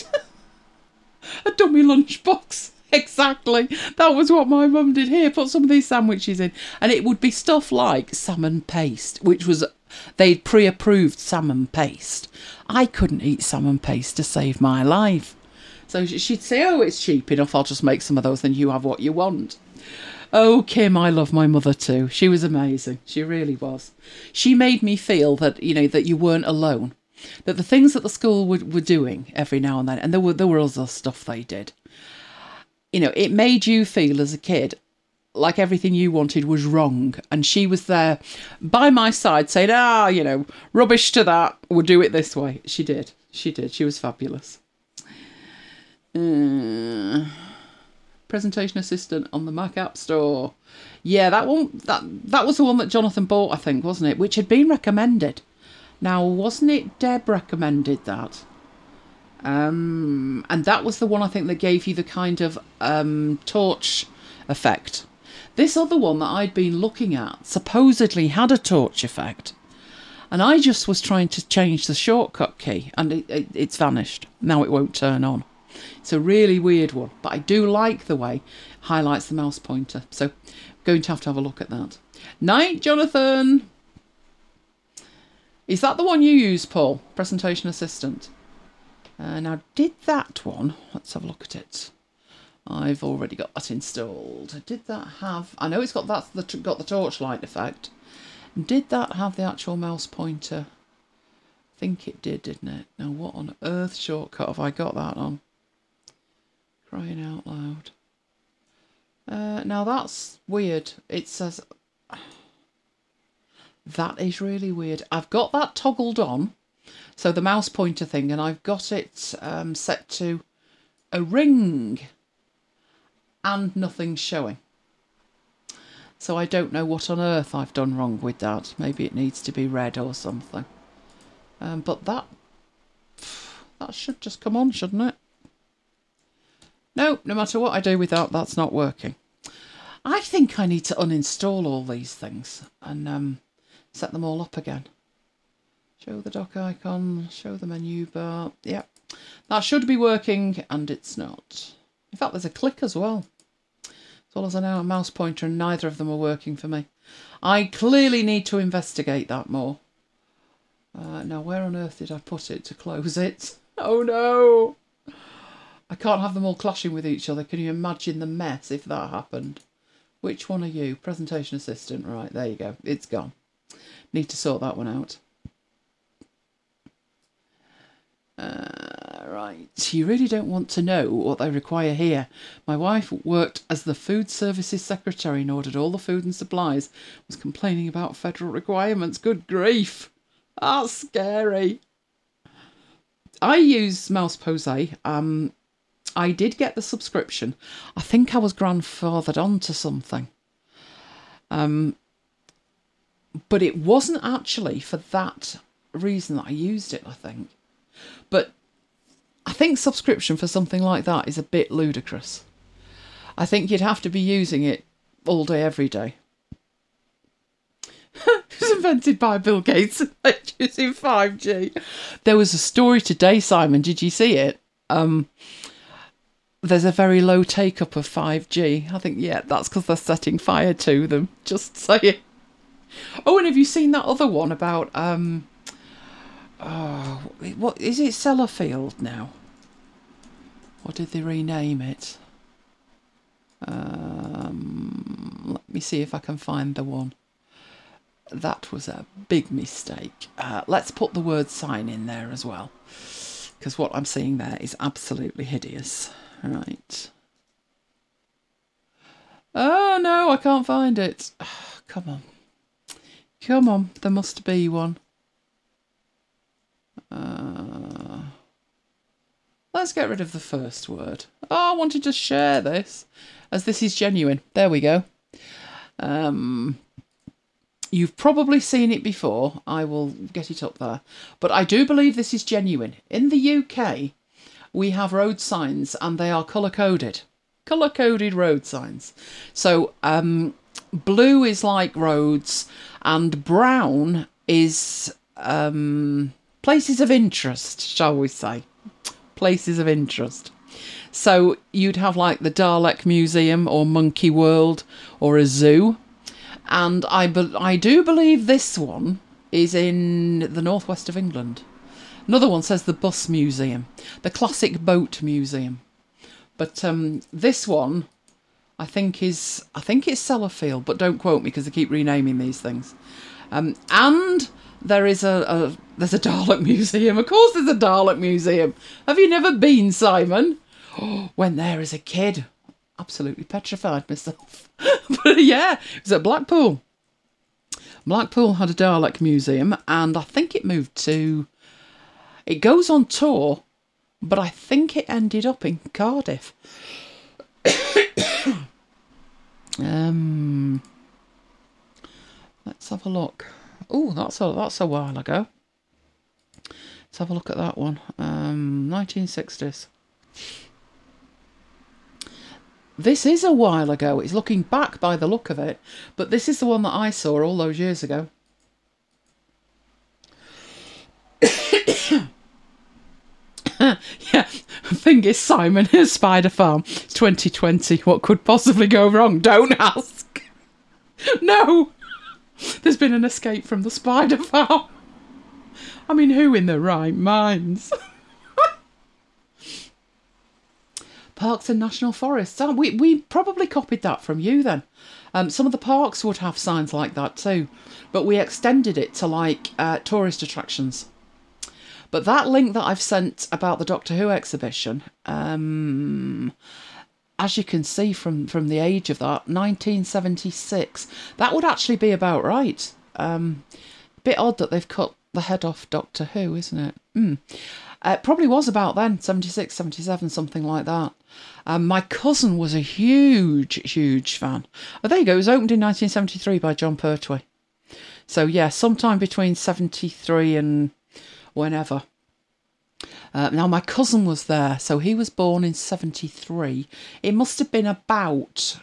A dummy lunchbox. Exactly. That was what my mum did. Here, put some of these sandwiches in. And it would be stuff like salmon paste, which was, they'd pre-approved salmon paste. I couldn't eat salmon paste to save my life. So she'd say, oh, it's cheap enough, I'll just make some of those, then you have what you want. Oh, Kim, I love my mother too. She was amazing. She really was. She made me feel that, that you weren't alone. That the things that the school were doing every now and then, and there were other stuff they did, it made you feel as a kid like everything you wanted was wrong. And she was there by my side saying, rubbish to that. We'll do it this way. She did. She was fabulous. Presentation Assistant on the Mac App Store. Yeah, that one, that was the one that Jonathan bought, I think, wasn't it? Which had been recommended. Now, wasn't it Deb recommended that? And that was the one I think that gave you the kind of torch effect. This other one that I'd been looking at supposedly had a torch effect. And I just was trying to change the shortcut key and it's vanished. Now it won't turn on. It's a really weird one, but I do like the way it highlights the mouse pointer. So I'm going to have a look at that. Night, Jonathan. Is that the one you use, Paul? Presentation Assistant. Now, did that one... Let's have a look at it. I've already got that installed. Did that have... I know it's got got the torchlight effect. Did that have the actual mouse pointer? I think it did, didn't it? Now, what on earth shortcut have I got that on? Crying out loud. Now, that's weird. It says... That is really weird. I've got that toggled on. So the mouse pointer thing, and I've got it set to a ring and nothing's showing. So I don't know what on earth I've done wrong with that. Maybe it needs to be red or something. But that should just come on, shouldn't it? No, no matter what I do with that, that's not working. I think I need to uninstall all these things and set them all up again. Show the dock icon, show the menu bar. Yep, that should be working, and it's not. In fact, there's a click as well. As well as a mouse pointer, and neither of them are working for me. I clearly need to investigate that more. Now, where on earth did I put it to close it? Oh no! I can't have them all clashing with each other. Can you imagine the mess if that happened? Which one are you? Presentation Assistant. Right, there you go. It's gone. Need to sort that one out. Right, you really don't want to know what they require here. My wife worked as the food services secretary and ordered all the food and supplies, was complaining about federal requirements. Good grief. That's scary. I use Mouse Pose. I did get the subscription. I think I was grandfathered onto something. But it wasn't actually for that reason that I used it, I think. But I think subscription for something like that is a bit ludicrous. I think you'd have to be using it all day, every day. It was invented by Bill Gates using 5G. There was a story today, Simon. Did you see it? There's a very low take-up of 5G. I think, yeah, that's because they're setting fire to them. Just saying. Oh, and have you seen that other one about... what is it? Sellafield now? Or did they rename it? Let me see if I can find the one. That was a big mistake. Let's put the word sign in there as well, because what I'm seeing there is absolutely hideous. Right. Oh no, I can't find it. Oh, come on. Come on, there must be one. Let's get rid of the first word. Oh, I wanted to share this, as this is genuine. There we go. You've probably seen it before. I will get it up there. But I do believe this is genuine. In the UK, we have road signs and they are colour-coded. Colour-coded road signs. So blue is like roads and brown is places of interest, shall we say. Places of interest. So you'd have like the Dalek Museum or Monkey World or a zoo. And I do believe this one is in the northwest of England. Another one says the Bus Museum, the Classic Boat Museum. But this one, I think it's Sellafield, but don't quote me because they keep renaming these things. And there is there's a Dalek Museum. Of course there's a Dalek Museum. Have you never been, Simon? Oh, went there as a kid. Absolutely petrified myself. But yeah, it was at Blackpool. Blackpool had a Dalek Museum, and I think it moved to... It goes on tour, but I think it ended up in Cardiff. Let's have a look. Oh, that's a while ago. Let's have a look at that one. 1960s. This is a while ago. It's looking back by the look of it, but this is the one that I saw all those years ago. Yeah, thing is, Simon, Spider Farm. It's 2020. What could possibly go wrong? Don't ask. No, there's been an escape from the Spider Farm. I mean, who in their right minds? Parks and National Forests. We probably copied that from you then. Some of the parks would have signs like that too, but we extended it to like tourist attractions. But that link that I've sent about the Doctor Who exhibition, as you can see from the age of that, 1976, that would actually be about right. Bit odd that they've cut the head off Doctor Who, isn't it? It probably was about then, 76, 77, something like that. My cousin was a huge fan. Oh, there you go. It was opened in 1973 by John Pertwee. So, yeah, sometime between 73 and whenever. Now, my cousin was there. So, he was born in 73. It must have been about...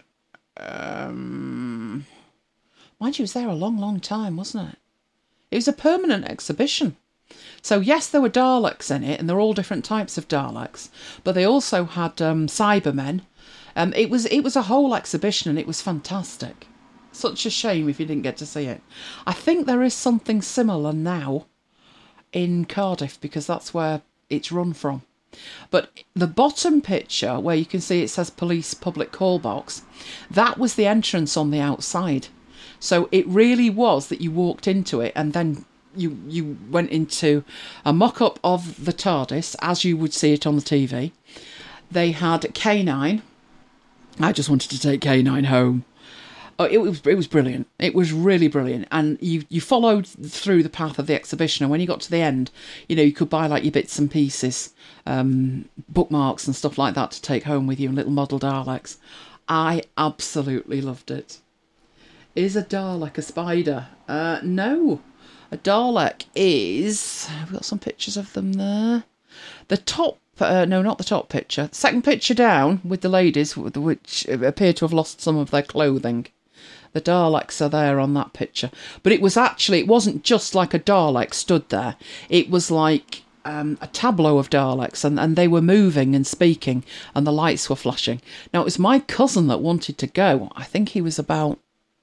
mind you, it was there a long time, wasn't it? It was a permanent exhibition. So yes, there were Daleks in it, and they're all different types of Daleks. But they also had Cybermen. It was a whole exhibition, and it was fantastic. Such a shame if you didn't get to see it. I think there is something similar now in Cardiff because that's where it's run from. But the bottom picture where you can see it says Police Public Call Box, that was the entrance on the outside. So it really was that you walked into it and then you went into a mock-up of the TARDIS as you would see it on the TV. They had K9. I just wanted to take K9 home. Oh, it was brilliant. It was really brilliant. And you followed through the path of the exhibition. And when you got to the end, you could buy like your bits and pieces, bookmarks and stuff like that to take home with you, and little model Daleks. I absolutely loved it. Is a Dalek a spider? No. A Dalek is... We've got some pictures of them there. The top... no, not the top picture. Second picture down with the ladies, which appear to have lost some of their clothing. The Daleks are there on that picture. But it wasn't just like a Dalek stood there. It was like a tableau of Daleks, and they were moving and speaking, and the lights were flashing. Now, it was my cousin that wanted to go. I think he was about...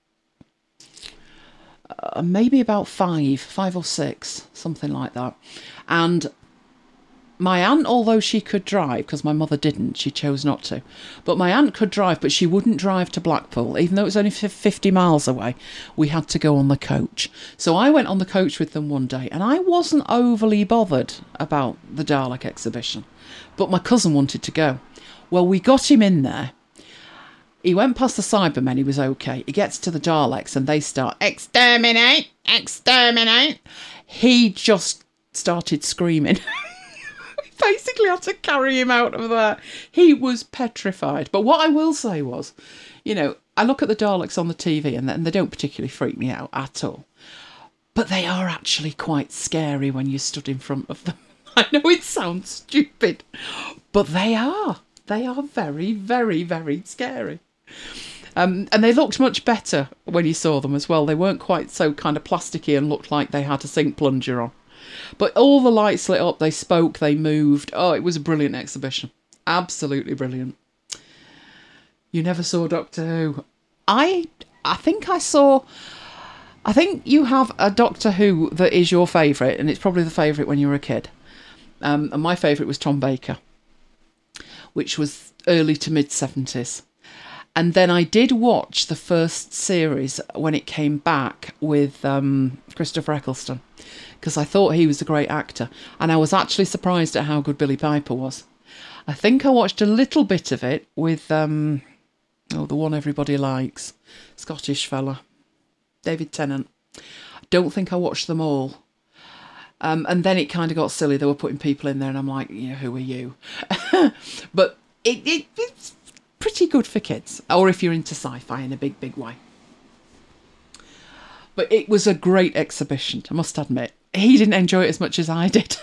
maybe about five or six, something like that. And my aunt, although she could drive, because my mother didn't, she chose not to, but my aunt could drive, but she wouldn't drive to Blackpool, even though it was only 50 miles away. We had to go on the coach. So I went on the coach with them one day, and I wasn't overly bothered about the Dalek exhibition, but my cousin wanted to go. Well, we got him in there. He went past the Cybermen, he was okay. He gets to the Daleks and they start, exterminate, exterminate. He just started screaming. We basically had to carry him out of there. He was petrified. But what I will say was, I look at the Daleks on the TV and they don't particularly freak me out at all. But they are actually quite scary when you stood in front of them. I know it sounds stupid, but they are. They are very, very, very scary. And they looked much better when you saw them as well. They weren't quite so kind of plasticky and looked like they had a sink plunger on. But all the lights lit up, they spoke, they moved. Oh, it was a brilliant exhibition. Absolutely brilliant. You never saw Doctor Who. I think you have a Doctor Who that is your favourite, and it's probably the favourite when you were a kid. And my favourite was Tom Baker, which was early to mid-70s. And then I did watch the first series when it came back with Christopher Eccleston, because I thought he was a great actor. And I was actually surprised at how good Billy Piper was. I think I watched a little bit of it with, the one everybody likes, Scottish fella, David Tennant. I don't think I watched them all. And then it kind of got silly. They were putting people in there and I'm like, who are you? But it's pretty good for kids, or if you're into sci-fi in a big, big way. But it was a great exhibition, I must admit. He didn't enjoy it as much as I did.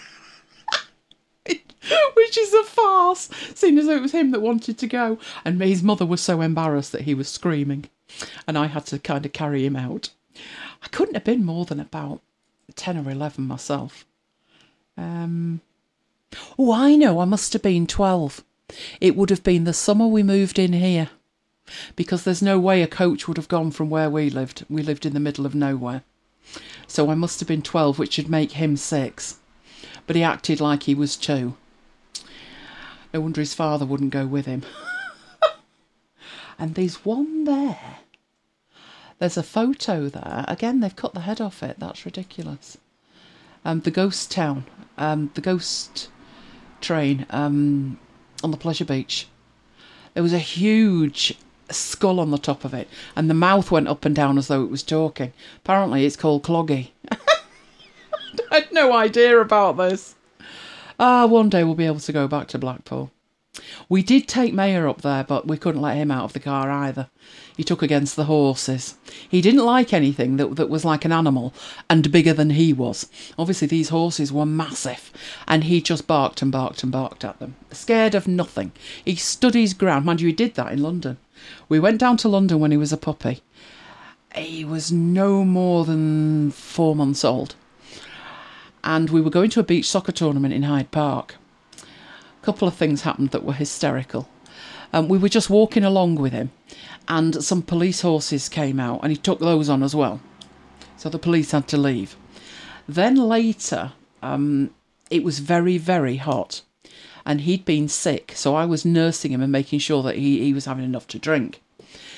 Which is a farce, seeing as it was him that wanted to go. And his mother was so embarrassed that he was screaming. And I had to kind of carry him out. I couldn't have been more than about 10 or 11 myself. I know, I must have been 12. It would have been the summer we moved in here, because there's no way a coach would have gone from where we lived. We lived in the middle of nowhere. So I must have been 12, which would make him 6. But he acted like he was 2. No wonder his father wouldn't go with him. And there's one there. There's a photo there. Again, they've cut the head off it. That's ridiculous. The ghost town. The ghost train. On the Pleasure Beach. There was a huge skull on the top of it, and the mouth went up and down as though it was talking. Apparently it's called Cloggy. I had no idea about this. One day we'll be able to go back to Blackpool. We did take Mayer up there, but we couldn't let him out of the car either. He took against the horses. He didn't like anything that was like an animal and bigger than he was. Obviously, these horses were massive, and he just barked and barked and barked at them, scared of nothing. He stood his ground. Mind you, he did that in London. We went down to London when he was a puppy. He was no more than 4 months old. And we were going to a beach soccer tournament in Hyde Park. A couple of things happened that were hysterical. We were just walking along with him, and some police horses came out, and he took those on as well. So the police had to leave. Then later, it was very, very hot, and he'd been sick, so I was nursing him and making sure that he was having enough to drink.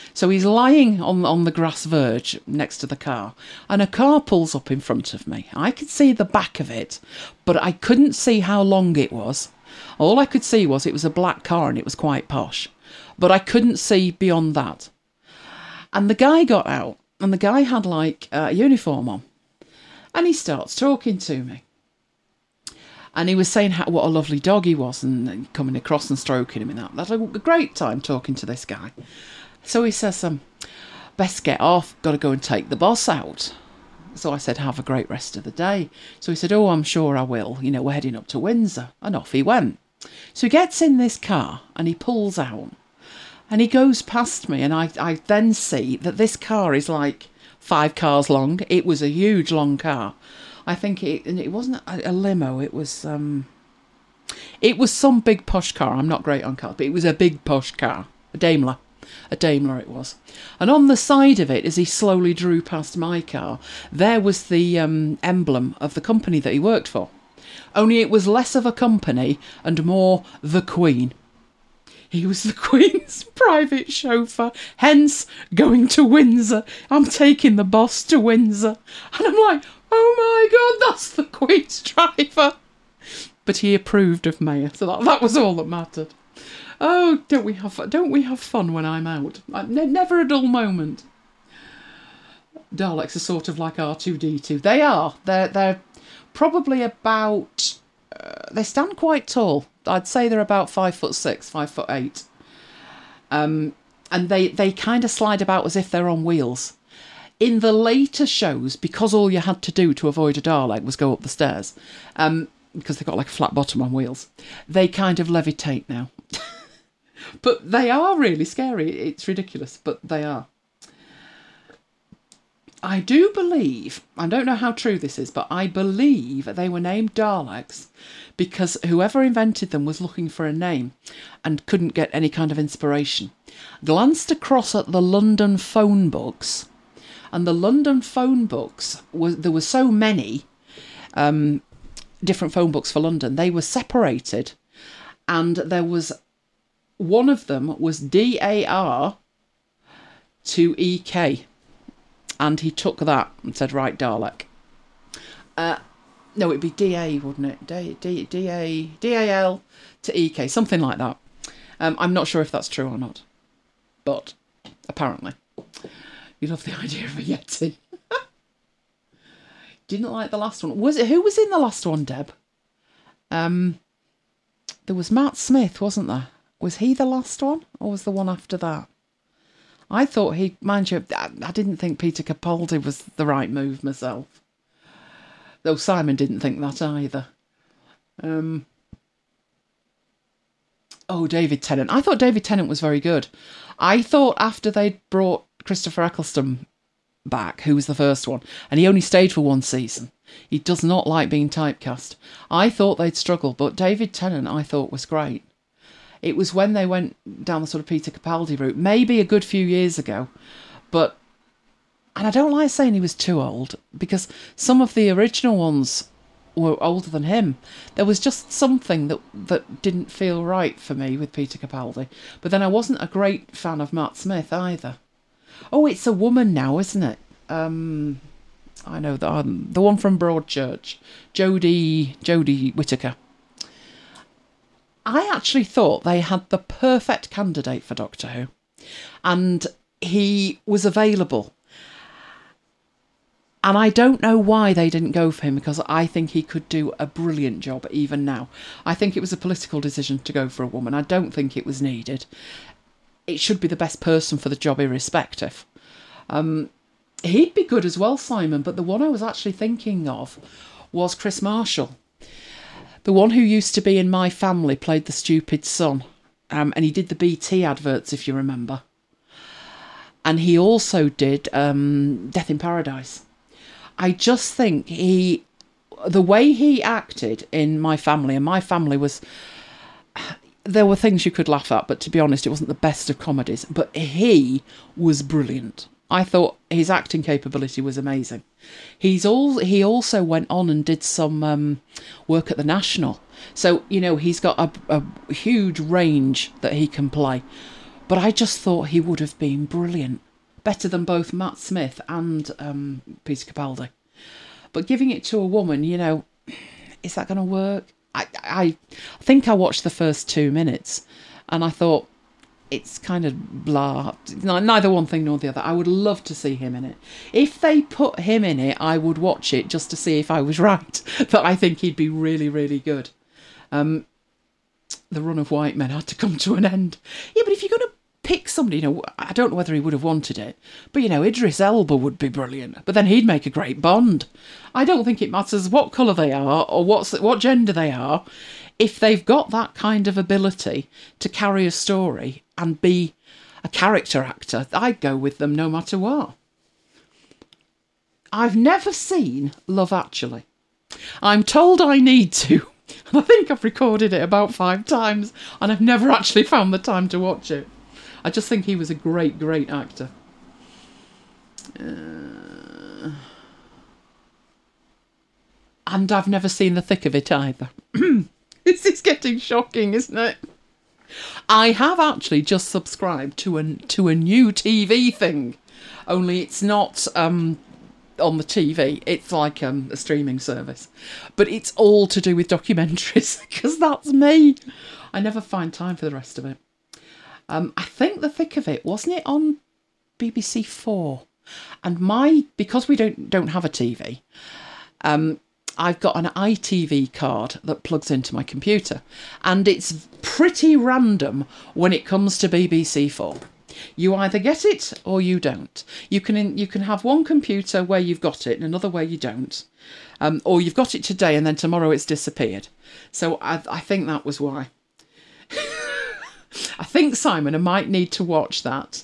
So he's lying on the grass verge next to the car, and a car pulls up in front of me. I could see the back of it, but I couldn't see how long it was. All I could see was it was a black car and it was quite posh, but I couldn't see beyond that. And the guy got out, and the guy had like a uniform on, and he starts talking to me. And he was saying what a lovely dog he was, and coming across and stroking him and that. That's a great time talking to this guy. So he says, best get off, got to go and take the boss out. So I said, have a great rest of the day. So he said, oh, I'm sure I will. You know, we're heading up to Windsor. And off he went. So he gets in this car and he pulls out. And he goes past me, and I then see that this car is like 5 cars long. It was a huge, long car. I think it wasn't a limo. It was some big posh car. I'm not great on cars, but it was a big posh car, a Daimler it was. And on the side of it, as he slowly drew past my car, there was the emblem of the company that he worked for. Only it was less of a company and more the Queen. He was the Queen's private chauffeur, hence going to Windsor. I'm taking the boss to Windsor. And I'm like, oh my God, that's the Queen's driver. But he approved of Mayor, so that was all that mattered. Oh, don't we have fun when I'm out? Never a dull moment. Daleks are sort of like R2-D2. They are. They're probably about... they stand quite tall. I'd say they're about 5'6", 5'8". And they kind of slide about as if they're on wheels. In the later shows, because all you had to do to avoid a Dalek was go up the stairs, because they've got like a flat bottom on wheels, they kind of levitate now. But they are really scary. It's ridiculous, but they are. I do believe, I don't know how true this is, but I believe they were named Daleks because whoever invented them was looking for a name and couldn't get any kind of inspiration. Glanced across at the London phone books, and the London phone books, there were so many different phone books for London, they were separated, and there was, one of them was DAR to EK. And he took that and said, right, Dalek. No, it'd be DA, wouldn't it? DAL to EK, something like that. I'm not sure if that's true or not. But, apparently. You love the idea of a Yeti. Didn't like the last one. Who was in the last one, Deb? There was Matt Smith, wasn't there? Was he the last one? Or was the one after that? I thought mind you, I didn't think Peter Capaldi was the right move myself. Though Simon didn't think that either. David Tennant. I thought David Tennant was very good. I thought after they'd brought Christopher Eccleston back, who was the first one, and he only stayed for 1 season. He does not like being typecast. I thought they'd struggle, but David Tennant I thought was great. It was when they went down the sort of Peter Capaldi route, maybe a good few years ago. And I don't like saying he was too old, because some of the original ones were older than him. There was just something that didn't feel right for me with Peter Capaldi. But then I wasn't a great fan of Matt Smith either. Oh, it's a woman now, isn't it? I know the one from Broadchurch, Jodie Whittaker. I actually thought they had the perfect candidate for Doctor Who, and he was available. And I don't know why they didn't go for him, because I think he could do a brilliant job even now. I think it was a political decision to go for a woman. I don't think it was needed. It should be the best person for the job irrespective. He'd be good as well, Simon, but the one I was actually thinking of was Chris Marshall. The one who used to be in My Family, played the stupid son. And he did the BT adverts, if you remember. And he also did Death in Paradise. I just think the way he acted in My Family, and My Family was... There were things you could laugh at, but to be honest, it wasn't the best of comedies. But he was brilliant. I thought his acting capability was amazing. He also went on and did some work at the National. So, he's got a huge range that he can play. But I just thought he would have been brilliant. Better than both Matt Smith and Peter Capaldi. But giving it to a woman, you know, is that going to work? I think I watched the first 2 minutes and I thought, it's kind of blah. Neither one thing nor the other. I would love to see him in it. If they put him in it, I would watch it just to see if I was right. But I think he'd be really, really good. The run of white men had to come to an end. Yeah, but if you're going to pick somebody, you know, I don't know whether he would have wanted it, but, you know, Idris Elba would be brilliant. But then he'd make a great Bond. I don't think it matters what colour they are or what gender they are. If they've got that kind of ability to carry a story and be a character actor, I'd go with them no matter what. I've never seen Love Actually. I'm told I need to. And I think I've recorded it about 5 times and I've never actually found the time to watch it. I just think he was a great, great actor. And I've never seen The Thick of It either. This is getting shocking, isn't it? I have actually just subscribed to a new TV thing. Only it's not on the TV. It's like a streaming service. But it's all to do with documentaries, because that's me. I never find time for the rest of it. I think The Thick of It, wasn't it on BBC 4? And because we don't have a TV, I've got an ITV card that plugs into my computer, and it's pretty random when it comes to BBC 4. You either get it or you don't. You can have one computer where you've got it and another where you don't, or you've got it today and then tomorrow it's disappeared. So I think that was why. I think, Simon, I might need to watch that.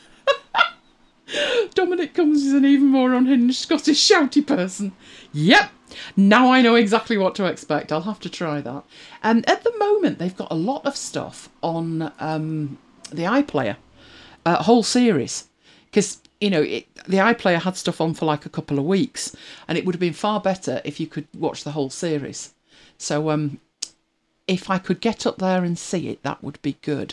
Dominic Cummings is an even more unhinged Scottish shouty person. Yep. Now I know exactly what to expect. I'll have to try that. And at the moment, they've got a lot of stuff on the iPlayer, whole series. Because, you know, the iPlayer had stuff on for like a couple of weeks, and it would have been far better if you could watch the whole series. So if I could get up there and see it, that would be good.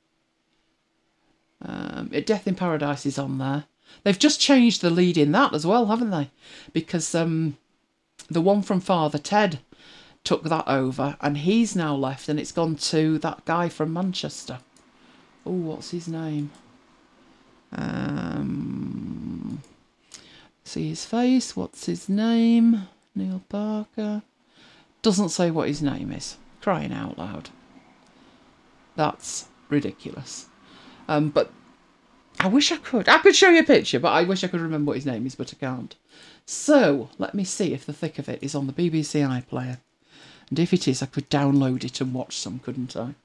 Death in Paradise is on there. They've just changed the lead in that as well, haven't they? Because the one from Father Ted took that over, and he's now left, and it's gone to that guy from Manchester. Oh, what's his name? See his face. What's his name? Neil Parker. Doesn't say what his name is. Crying out loud. That's ridiculous. But I wish I could. I could show you a picture, but I wish I could remember what his name is, but I can't. So, let me see if The Thick of It is on the BBC iPlayer. And if it is, I could download it and watch some, couldn't I?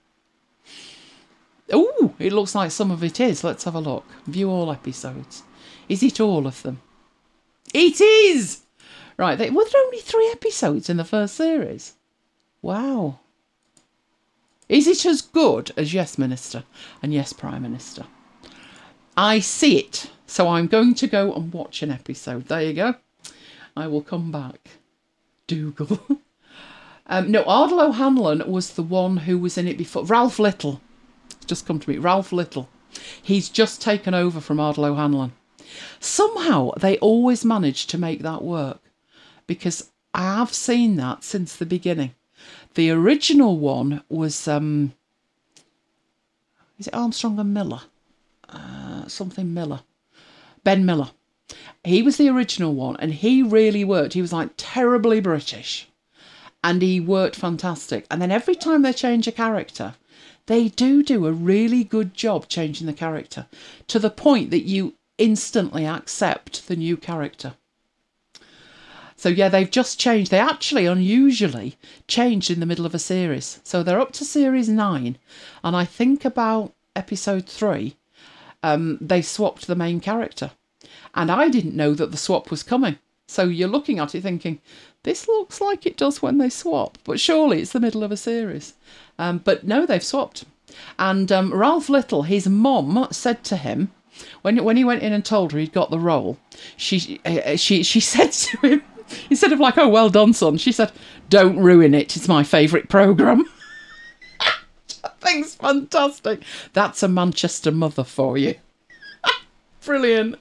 Oh, it looks like some of it is. Let's have a look. View all episodes. Is it all of them? It is! Right, were there only 3 episodes in the first series? Wow. Is it as good as Yes Minister and Yes Prime Minister? I see it, so I'm going to go and watch an episode. There you go. I will come back. Dougal. No, Ardal O'Hanlon was the one who was in it before. Ralph Little. It's just come to me. Ralph Little. He's just taken over from Ardal O'Hanlon. Somehow they always manage to make that work, because I have seen that since the beginning. The original one was, is it Armstrong and Miller? Something Miller. Ben Miller. He was the original one, and he really worked. He was like terribly British, and he worked fantastic. And then every time they change a character, they do a really good job changing the character, to the point that you instantly accept the new character. So yeah, they've just changed. They actually unusually changed in the middle of a series. So they're up to series 9, and I think about episode 3, they swapped the main character. And I didn't know that the swap was coming. So you're looking at it thinking, this looks like it does when they swap, but surely it's the middle of a series. But no, they've swapped. And Ralph Little, his mum said to him, when he went in and told her he'd got the role, she said to him, instead of like, oh, well done, son, she said, don't ruin it. It's my favourite programme. thing's fantastic. That's a Manchester mother for you. Brilliant.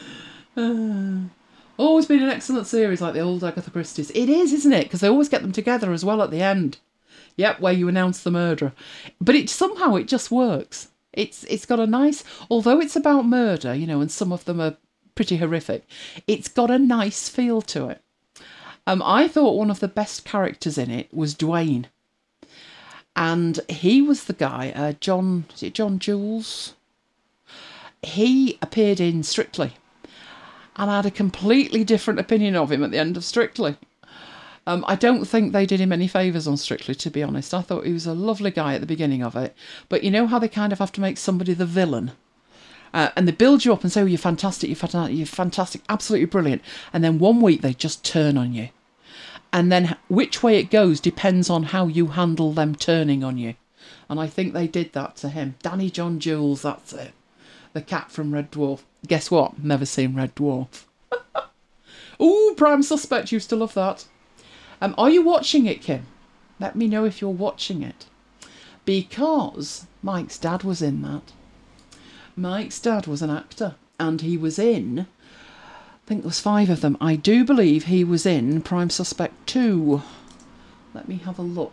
Always been an excellent series, like the old Agatha Christie's. It is, isn't it? Because they always get them together as well at the end. Yep, where you announce the murderer. But it just works. It's got a nice, although it's about murder, and some of them are pretty horrific, it's got a nice feel to it. I thought one of the best characters in it was Dwayne. And he was the guy, John Jules? He appeared in Strictly. And I had a completely different opinion of him at the end of Strictly. I don't think they did him any favours on Strictly, to be honest. I thought he was a lovely guy at the beginning of it. But you know how they kind of have to make somebody the villain? And they build you up and say, oh, you're fantastic, absolutely brilliant. And then one week they just turn on you. And then which way it goes depends on how you handle them turning on you. And I think they did that to him. Danny John Jules, that's it. The cat from Red Dwarf. Guess what? Never seen Red Dwarf. Ooh, Prime Suspect, used to love that. Are you watching it, Kim? Let me know if you're watching it. Because Mike's dad was in that. Mike's dad was an actor. And he was in, I think there was 5 of them. I do believe he was in Prime Suspect 2. Let me have a look.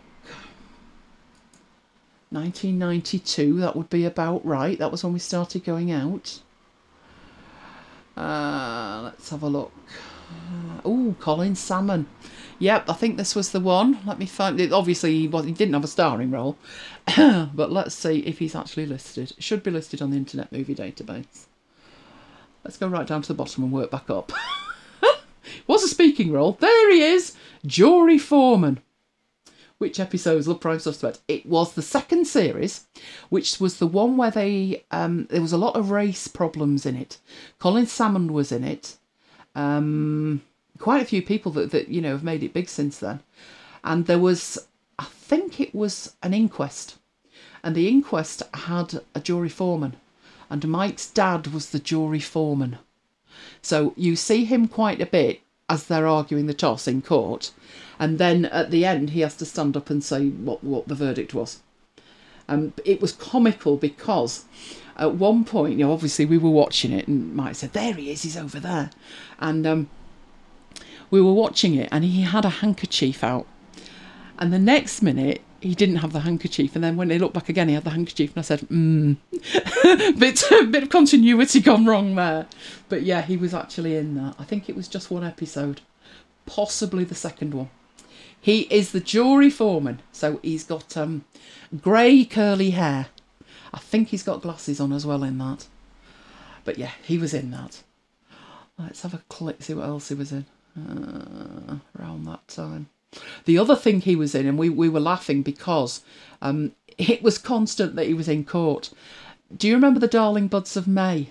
1992, that would be about right. That was when we started going out. Let's have a look. Colin Salmon. Yep, I think this was the one. Let me find it. Obviously, he didn't have a starring role. But let's see if he's actually listed. It should be listed on the Internet Movie Database. Let's go right down to the bottom and work back up. Was a speaking role. There he is. Jory Foreman. Which episodes Love Prime Suspect? It was the second series, which was the one where there was a lot of race problems in it. Colin Salmon was in it. Quite a few people that have made it big since then. And there was, I think it was an inquest. And the inquest had a jury foreman. And Mike's dad was the jury foreman. So you see him quite a bit as they're arguing the toss in court. And then at the end, he has to stand up and say what the verdict was. It was comical because at one point, obviously we were watching it and Mike said, there he is, he's over there. And we were watching it and he had a handkerchief out. And the next minute, he didn't have the handkerchief. And then when they looked back again, he had the handkerchief. And I said, bit of continuity gone wrong there. But yeah, he was actually in that. I think it was just one episode, possibly the second one. He is the jury foreman. So he's got grey curly hair. I think he's got glasses on as well in that. But yeah, he was in that. Let's have a click, see what else he was in. Around that time. The other thing he was in, and we were laughing because it was constant that he was in court. Do you remember the Darling Buds of May?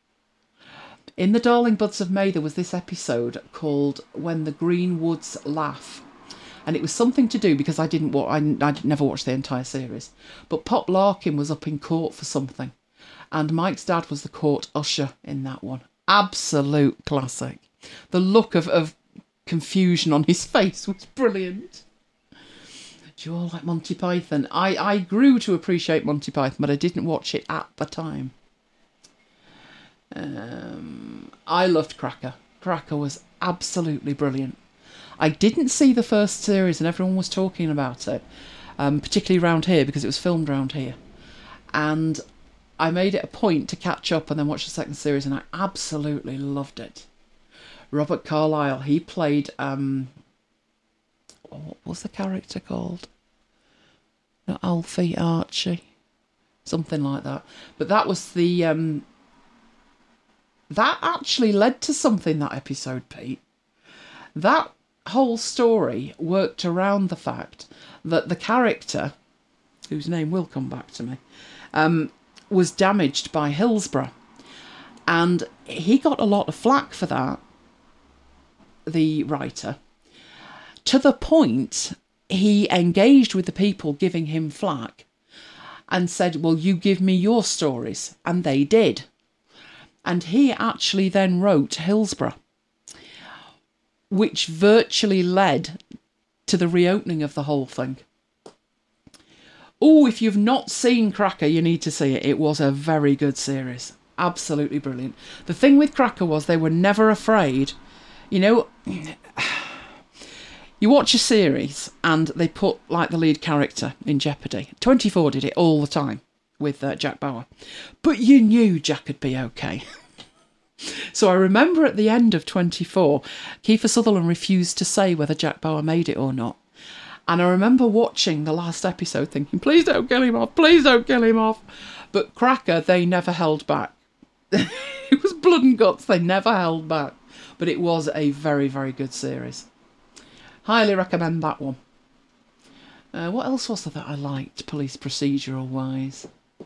In the Darling Buds of May, there was this episode called When the Green Woods Laugh. And it was something to do, because I never watched the entire series. But Pop Larkin was up in court for something. And Mike's dad was the court usher in that one. Absolute classic. The look of confusion on his face was brilliant. Do you all like Monty Python? I grew to appreciate Monty Python, but I didn't watch it at the time. I loved Cracker. Cracker was absolutely brilliant. I didn't see the first series and everyone was talking about it, particularly around here because it was filmed around here. And I made it a point to catch up and then watch the second series, and I absolutely loved it. Robert Carlyle, he played, what was the character called? Not Alfie, Archie, something like that. But that was the, that actually led to something, that episode, Pete. That whole story worked around the fact that the character, whose name will come back to me, was damaged by Hillsborough. And he got a lot of flack for that, the writer, to the point he engaged with the people giving him flack and said, well, you give me your stories. And they did. And he actually then wrote Hillsborough, which virtually led to the reopening of the whole thing. Oh, if you've not seen Cracker, you need to see it. It was a very good series. Absolutely brilliant. The thing with Cracker was they were never afraid. You know, you watch a series and they put like the lead character in jeopardy. 24 did it all the time with Jack Bauer. But you knew Jack would be okay. So I remember at the end of 24, Kiefer Sutherland refused to say whether Jack Bauer made it or not. And I remember watching the last episode thinking, please don't kill him off, please don't kill him off. But Cracker, they never held back. It was blood and guts, they never held back. But it was a very, very good series. Highly recommend that one. What else was there that I liked, police procedural wise?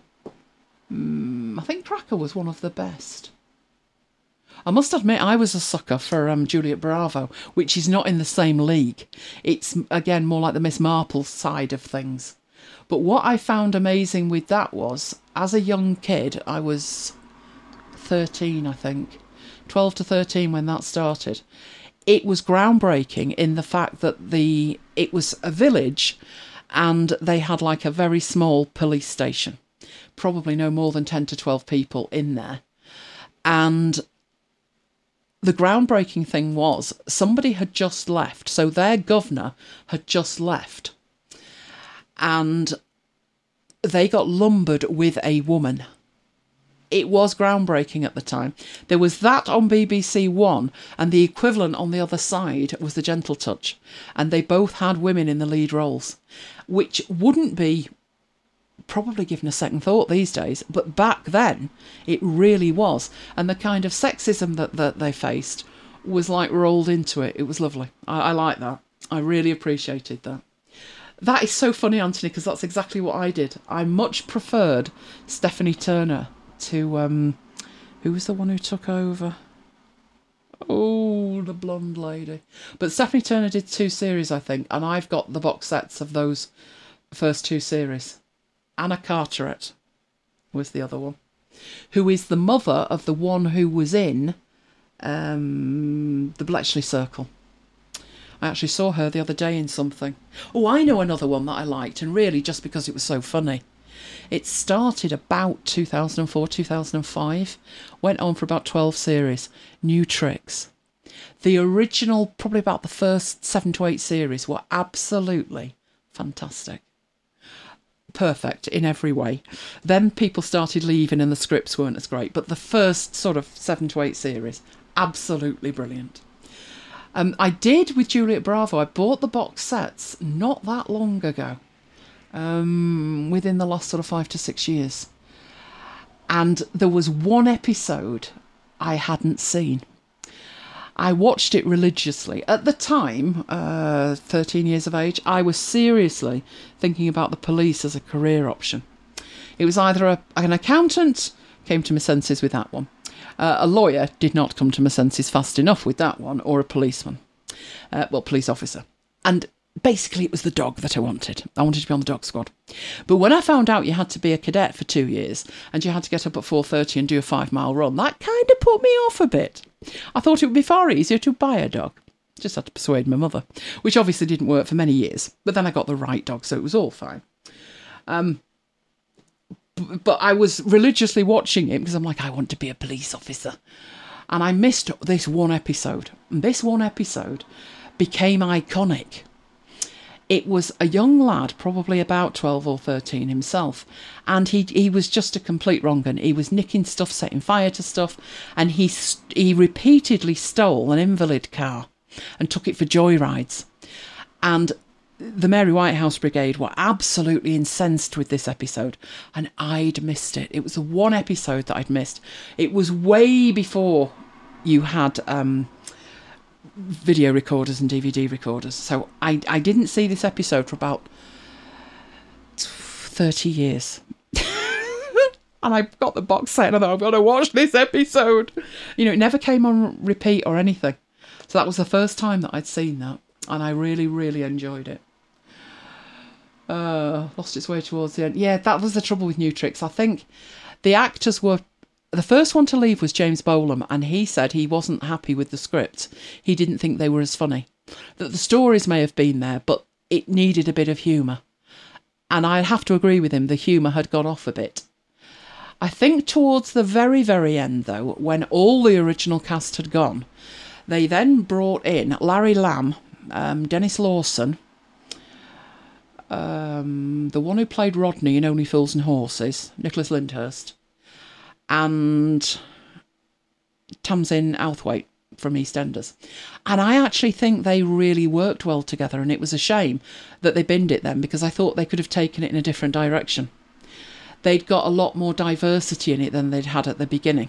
I think Cracker was one of the best. I must admit, I was a sucker for Juliet Bravo, which is not in the same league. It's, again, more like the Miss Marple side of things. But what I found amazing with that was, as a young kid, I was 13, I think, 12 to 13 when that started. It was groundbreaking in the fact that it was a village and they had like a very small police station. Probably no more than 10 to 12 people in there. And the groundbreaking thing was somebody had just left. So their governor had just left. And they got lumbered with a woman. It was groundbreaking at the time. There was that on BBC One, and the equivalent on the other side was The Gentle Touch. And they both had women in the lead roles, which wouldn't be probably given a second thought these days, but back then it really was. And the kind of sexism that they faced was like rolled into it. It was lovely. I like that. I really appreciated that. That is so funny, Anthony, because that's exactly what I did. I much preferred Stephanie Turner to who was the one who took over? Oh, the blonde lady. But Stephanie Turner did 2 series, I think, and I've got the box sets of those first 2 series. Anna Carteret was the other one, who is the mother of the one who was in the Bletchley Circle. I actually saw her the other day in something. Oh, I know another one that I liked, and really just because it was so funny. It started about 2004, 2005, went on for about 12 series. New Tricks. The original, probably about the first 7 to 8 series, were absolutely fantastic. Perfect in every way. Then people started leaving and the scripts weren't as great, but the first sort of 7 to 8 series, absolutely brilliant. I did with Juliet Bravo. I bought the box sets not that long ago, within the last sort of 5 to 6 years. And there was one episode I hadn't seen. I watched it religiously. At the time, 13 years of age, I was seriously thinking about the police as a career option. It was either an accountant, came to my senses with that one. A lawyer, did not come to my senses fast enough with that one, or a policeman. Police officer. And basically it was the dog that I wanted. I wanted to be on the dog squad. But when I found out you had to be a cadet for 2 years and you had to get up at 4:30 and do a 5-mile run, that kind of put me off a bit. I thought it would be far easier to buy a dog. Just had to persuade my mother, which obviously didn't work for many years. But then I got the right dog, so it was all fine. But I was religiously watching it because I'm like, I want to be a police officer. And I missed this one episode. And this one episode became iconic. It was a young lad, probably about 12 or 13 himself, and he was just a complete wrong 'un. He was nicking stuff, setting fire to stuff, and he repeatedly stole an invalid car and took it for joyrides. And the Mary Whitehouse Brigade were absolutely incensed with this episode, and I'd missed it. It was the one episode that I'd missed. It was way before you had video recorders and DVD recorders. So I didn't see this episode for about 30 years. And I got the box set and I thought, I've got to watch this episode. You know, it never came on repeat or anything. So that was the first time that I'd seen that. And I really, really enjoyed it. Lost its way towards the end. Yeah, that was the trouble with New Tricks. I think the actors were... The first one to leave was James Bolam, and he said he wasn't happy with the script. He didn't think they were as funny. That the stories may have been there, but it needed a bit of humour. And I have to agree with him, the humour had gone off a bit. I think towards the very, very end, though, when all the original cast had gone, they then brought in Larry Lamb, Dennis Lawson, the one who played Rodney in Only Fools and Horses, Nicholas Lyndhurst, and Tamsin Outhwaite from EastEnders. And I actually think they really worked well together, and it was a shame that they binned it then, because I thought they could have taken it in a different direction. They'd got a lot more diversity in it than they'd had at the beginning.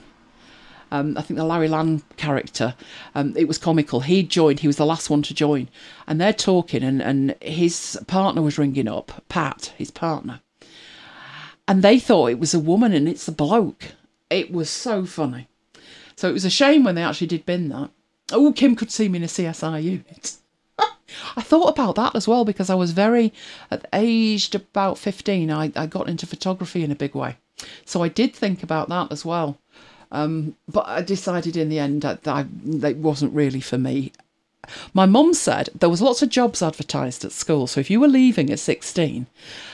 I think the Larry Land character, it was comical. He joined, he was the last one to join. And they're talking, and his partner was ringing up, Pat, his partner. And they thought it was a woman and it's a bloke. It was so funny. So it was a shame when they actually did bin that. Oh, Kim could see me in a CSI unit. I thought about that as well, because I was aged about 15, I got into photography in a big way. So I did think about that as well. But I decided in the end that it wasn't really for me. My mum said there was lots of jobs advertised at school. So if you were leaving at 16,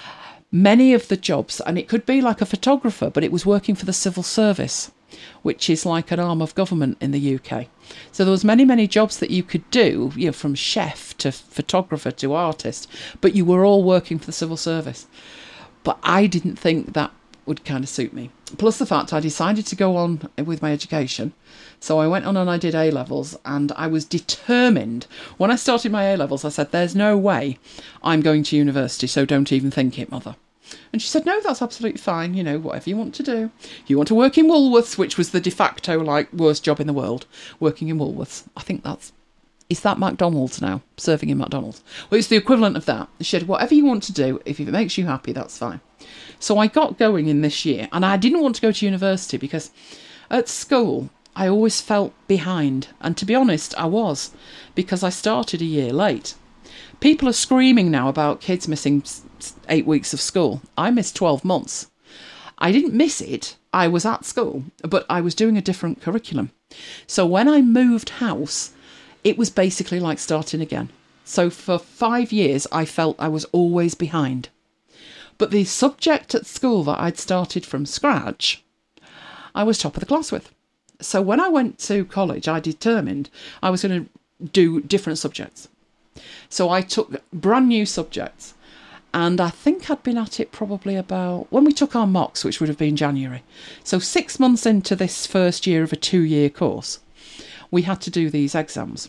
many of the jobs, and it could be like a photographer, but it was working for the civil service, which is like an arm of government in the UK. So there was many jobs that you could do, you know, from chef to photographer to artist, but you were all working for the civil service. But I didn't think that would kind of suit me. Plus the fact I decided to go on with my education. So I went on and I did A-levels, and I was determined. When I started my A-levels, I said, there's no way I'm going to university, so don't even think it, Mother. And she said, no, that's absolutely fine, you know, whatever you want to do. You want to work in Woolworths, which was the de facto, like, worst job in the world, working in Woolworths. I think is that McDonald's now, serving in McDonald's? Well, it's the equivalent of that. She said, whatever you want to do, if it makes you happy, that's fine. So I got going in this year, and I didn't want to go to university because at school, I always felt behind. And to be honest, I was, because I started a year late. People are screaming now about kids missing 8 weeks of school. I missed 12 months. I didn't miss it. I was at school, but I was doing a different curriculum. So when I moved house, it was basically like starting again. So for 5 years, I felt I was always behind. But the subject at school that I'd started from scratch, I was top of the class with. So when I went to college, I determined I was going to do different subjects. So I took brand new subjects, and I think I'd been at it probably about when we took our mocks, which would have been January. So 6 months into this first year of a 2-year course, we had to do these exams.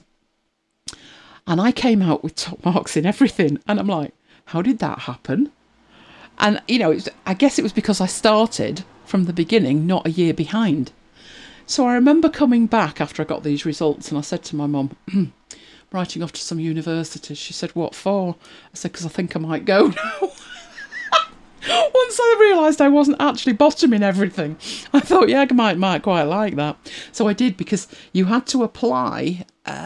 And I came out with top marks in everything. And I'm like, how did that happen? And, you know, I guess it was because I started from the beginning, not a year behind. So I remember coming back after I got these results, and I said to my mum, writing off to some universities. She said, what for? I said, because I think I might go now. Once I realised I wasn't actually bottoming everything, I thought, yeah, I might quite like that. So I did, because you had to apply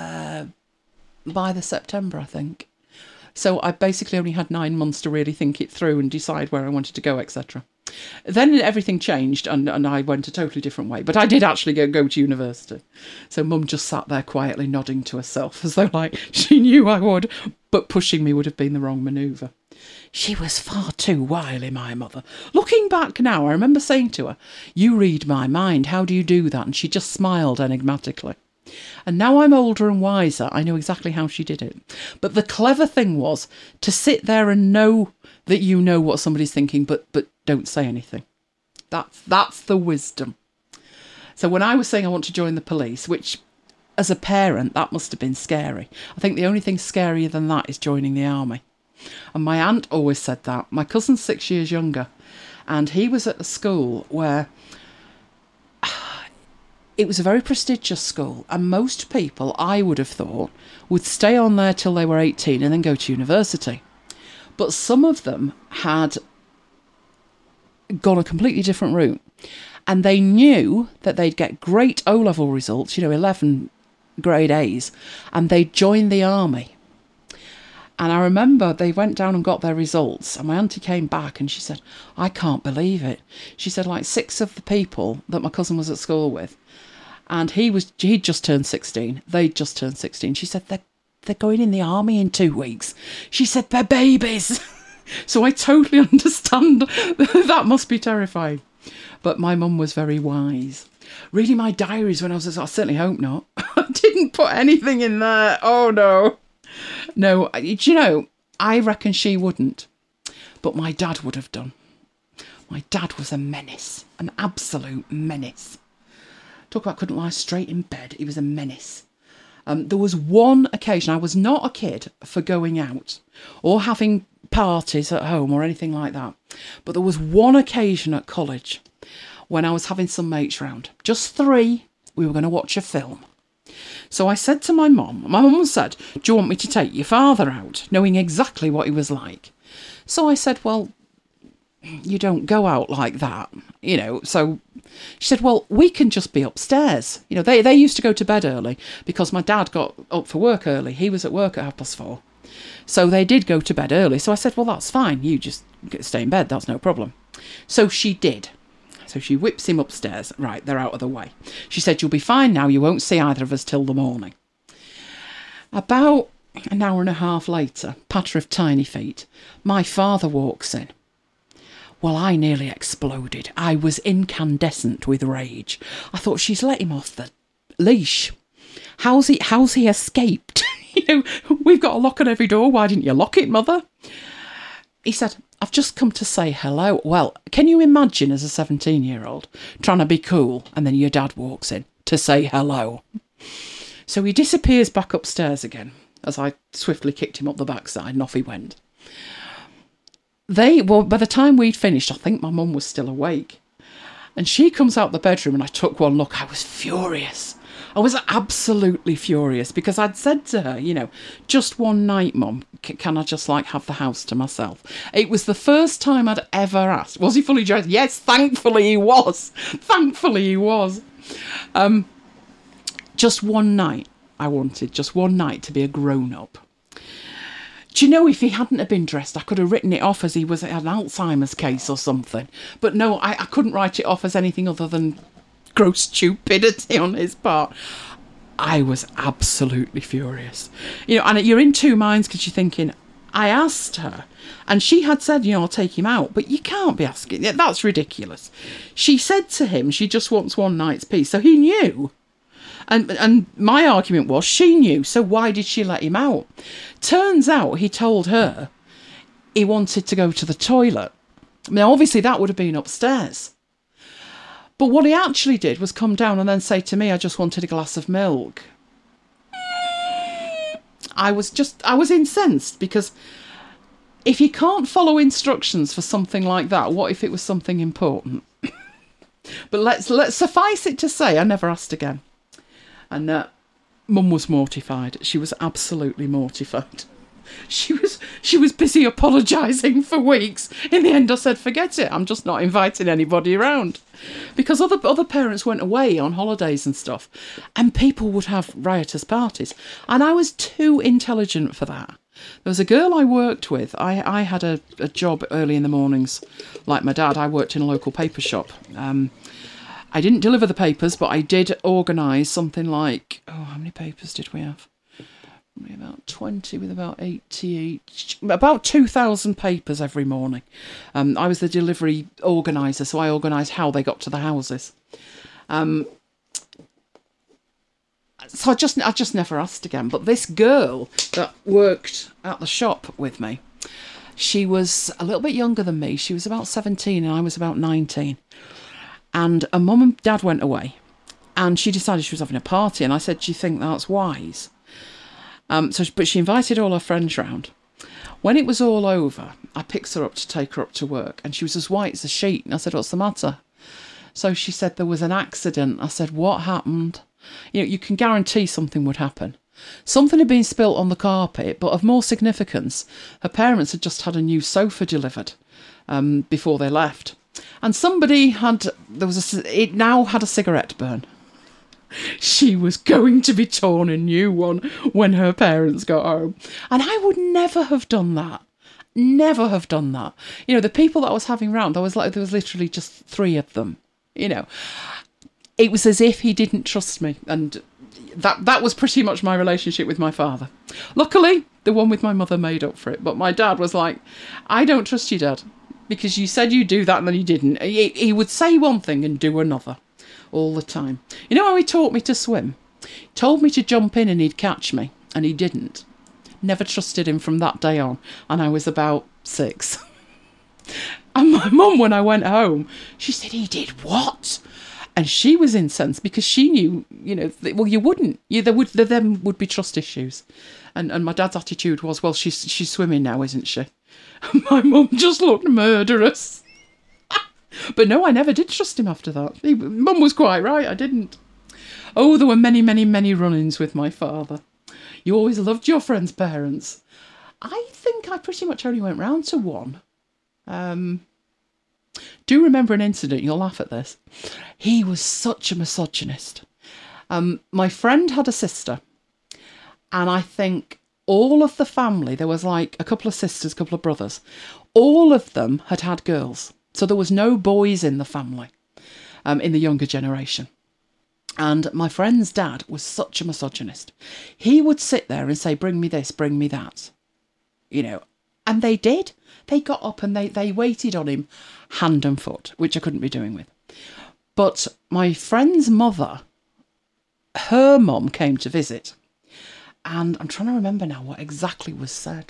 by the September, I think. So I basically only had 9 months to really think it through and decide where I wanted to go, etc. Then everything changed, and I went a totally different way. But I did actually go to university. So Mum just sat there quietly nodding to herself, as though like she knew I would, but pushing me would have been the wrong manoeuvre. She was far too wily, my mother. Looking back now, I remember saying to her, you read my mind, how do you do that? And she just smiled enigmatically. And now I'm older and wiser, I know exactly how she did it. But the clever thing was to sit there and know that you know what somebody's thinking, but don't say anything. That's the wisdom. So when I was saying I want to join the police, which as a parent, that must have been scary. I think the only thing scarier than that is joining the army. And my aunt always said that. My cousin's 6 years younger, and he was at a school where it was a very prestigious school, and most people, I would have thought, would stay on there till they were 18 and then go to university. But some of them had gone a completely different route, and they knew that they'd get great O-level results, 11 grade A's, and they'd join the army. And I remember they went down and got their results, and my auntie came back and she said, I can't believe it. She said, like 6 of the people that my cousin was at school with, and he'd just turned 16, they'd just turned 16. She said, they're going in the army in 2 weeks. She said, they're babies. So I totally understand that must be terrifying. But my mum was very wise. Reading my diaries when I certainly hope not. I didn't put anything in there. Oh, no. No, you know, I reckon she wouldn't. But my dad would have done. My dad was a menace. An absolute menace. Talk about couldn't lie straight in bed. He was a menace. There was one occasion, I was not a kid for going out or having parties at home or anything like that. But there was one occasion at college when I was having some mates round. Just 3. We were going to watch a film. So I said to my mum said, do you want me to take your father out? Knowing exactly what he was like. So I said, well, you don't go out like that, you know. So she said, well, we can just be upstairs. You know, they used to go to bed early because my dad got up for work early. He was at work at 4:30. So they did go to bed early. So I said, well, that's fine. You just stay in bed. That's no problem. So she did. So she whips him upstairs. Right, they're out of the way. She said, you'll be fine now. You won't see either of us till the morning. About an hour and a half later, patter of tiny feet, my father walks in. Well, I nearly exploded. I was incandescent with rage. I thought, she's let him off the leash. How's he escaped? You know, we've got a lock on every door. Why didn't you lock it, mother? He said, I've just come to say hello. Well, can you imagine as a 17-year-old trying to be cool and then your dad walks in to say hello? So he disappears back upstairs again as I swiftly kicked him up the backside and off he went. By the time we'd finished, I think my mum was still awake. And she comes out the bedroom and I took one look. I was furious. I was absolutely furious because I'd said to her, you know, just one night, Mum, can I just have the house to myself? It was the first time I'd ever asked. Was he fully dressed? Yes, thankfully he was. Thankfully he was. Just one night. I wanted just one night to be a grown-up. Do you know, if he hadn't have been dressed, I could have written it off as he had an Alzheimer's case or something. But no, I couldn't write it off as anything other than gross stupidity on his part. I was absolutely furious. You know, and you're in two minds because you're thinking, I asked her, and she had said, you know, I'll take him out, but you can't be asking. That's ridiculous. She said to him, she just wants one night's peace. So he knew. And my argument was, she knew, so why did she let him out? Turns out he told her he wanted to go to the toilet. Now, obviously, that would have been upstairs. But what he actually did was come down and then say to me, I just wanted a glass of milk. I was incensed because if you can't follow instructions for something like that, what if it was something important? But let's suffice it to say, I never asked again. And Mum was mortified. She was absolutely mortified. She was busy apologising for weeks. In the end, I said, forget it. I'm just not inviting anybody around. Because other parents went away on holidays and stuff, and people would have riotous parties. And I was too intelligent for that. There was a girl I worked with. I had a job early in the mornings. Like my dad, I worked in a local paper shop. I didn't deliver the papers, but I did organise something like, how many papers did we have? About 20 with about 80 each. About 2,000 papers every morning. I was the delivery organiser, so I organised how they got to the houses. So I just never asked again. But this girl that worked at the shop with me, she was a little bit younger than me. She was about 17 and I was about 19. And her mum and dad went away, and she decided she was having a party. And I said, do you think that's wise? But she invited all her friends round. When it was all over, I picked her up to take her up to work, and she was as white as a sheet. And I said, what's the matter? So she said there was an accident. I said, what happened? You know, you can guarantee something would happen. Something had been spilt on the carpet, but of more significance, her parents had just had a new sofa delivered before they left. And somebody it now had a cigarette burn. She was going to be torn a new one when her parents got home. And I would never have done that. Never have done that. You know, the people that I was having round, there was literally just 3 of them. You know, it was as if he didn't trust me. And that was pretty much my relationship with my father. Luckily, the one with my mother made up for it. But my dad was like, I don't trust you, Dad, because you said you'd do that and then you didn't. He would say one thing and do another all the time. You know how he taught me to swim? He told me to jump in and he'd catch me, and he didn't. Never trusted him from that day on, and I was about 6. And my mum, when I went home, she said, he did what? And she was incensed because she knew, well, you wouldn't. There would be trust issues. And my dad's attitude was, well, she's swimming now, isn't she? And my mum just looked murderous. But no, I never did trust him after that. Mum was quite right, I didn't. Oh, there were many, many, many run-ins with my father. You always loved your friends' parents. I think I pretty much only went round to one. Do remember an incident, you'll laugh at this. He was such a misogynist. My friend had a sister, and I think all of the family, there was like a couple of sisters, a couple of brothers, all of them had had girls. So there was no boys in the family, in the younger generation. And my friend's dad was such a misogynist. He would sit there and say, bring me this, bring me that. And they did. They got up and they waited on him hand and foot, which I couldn't be doing with. But my friend's mother, her mum came to visit. And I'm trying to remember now what exactly was said.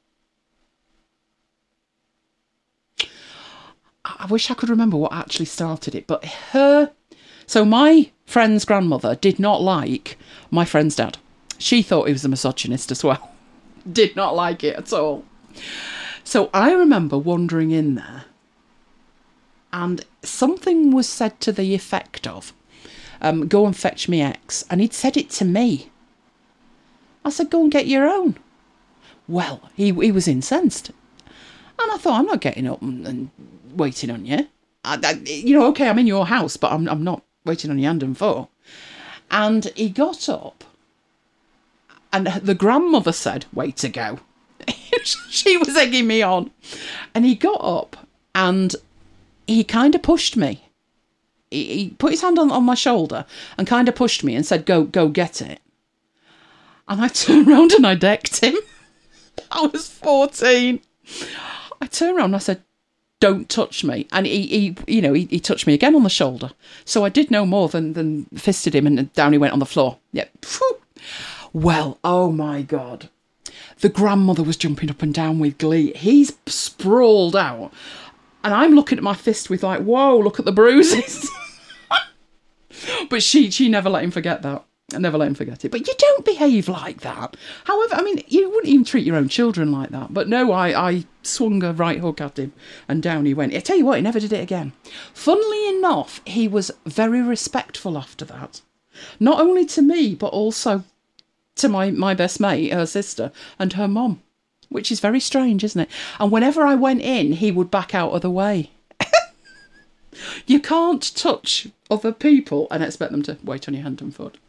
I wish I could remember what actually started it. But so my friend's grandmother did not like my friend's dad. She thought he was a misogynist as well. Did not like it at all. So I remember wandering in there, and something was said to the effect of, go and fetch me X. And he'd said it to me. I said, go and get your own. Well, he was incensed. And I thought, I'm not getting up and waiting on you. Okay, I'm in your house, but I'm not waiting on your hand and foot. And he got up, and the grandmother said, way to go. She was egging me on. And he got up and he kind of pushed me. He put his hand on my shoulder and kind of pushed me and said, go get it. And I turned around and I decked him. I was 14. I turned around and I said, don't touch me. And he touched me again on the shoulder. So I did no more than fisted him, and down he went on the floor. Yep. Well, oh my God. The grandmother was jumping up and down with glee. He's sprawled out. And I'm looking at my fist with like, whoa, look at the bruises. But she never let him forget that. I never let him forget it. But you don't behave like that. However, I mean, you wouldn't even treat your own children like that. But no, I swung a right hook at him and down he went. I tell you what, he never did it again. Funnily enough, he was very respectful after that. Not only to me, but also to my best mate, her sister, and her mum, which is very strange, isn't it? And whenever I went in, he would back out of the way. You can't touch other people and expect them to wait on your hand and foot.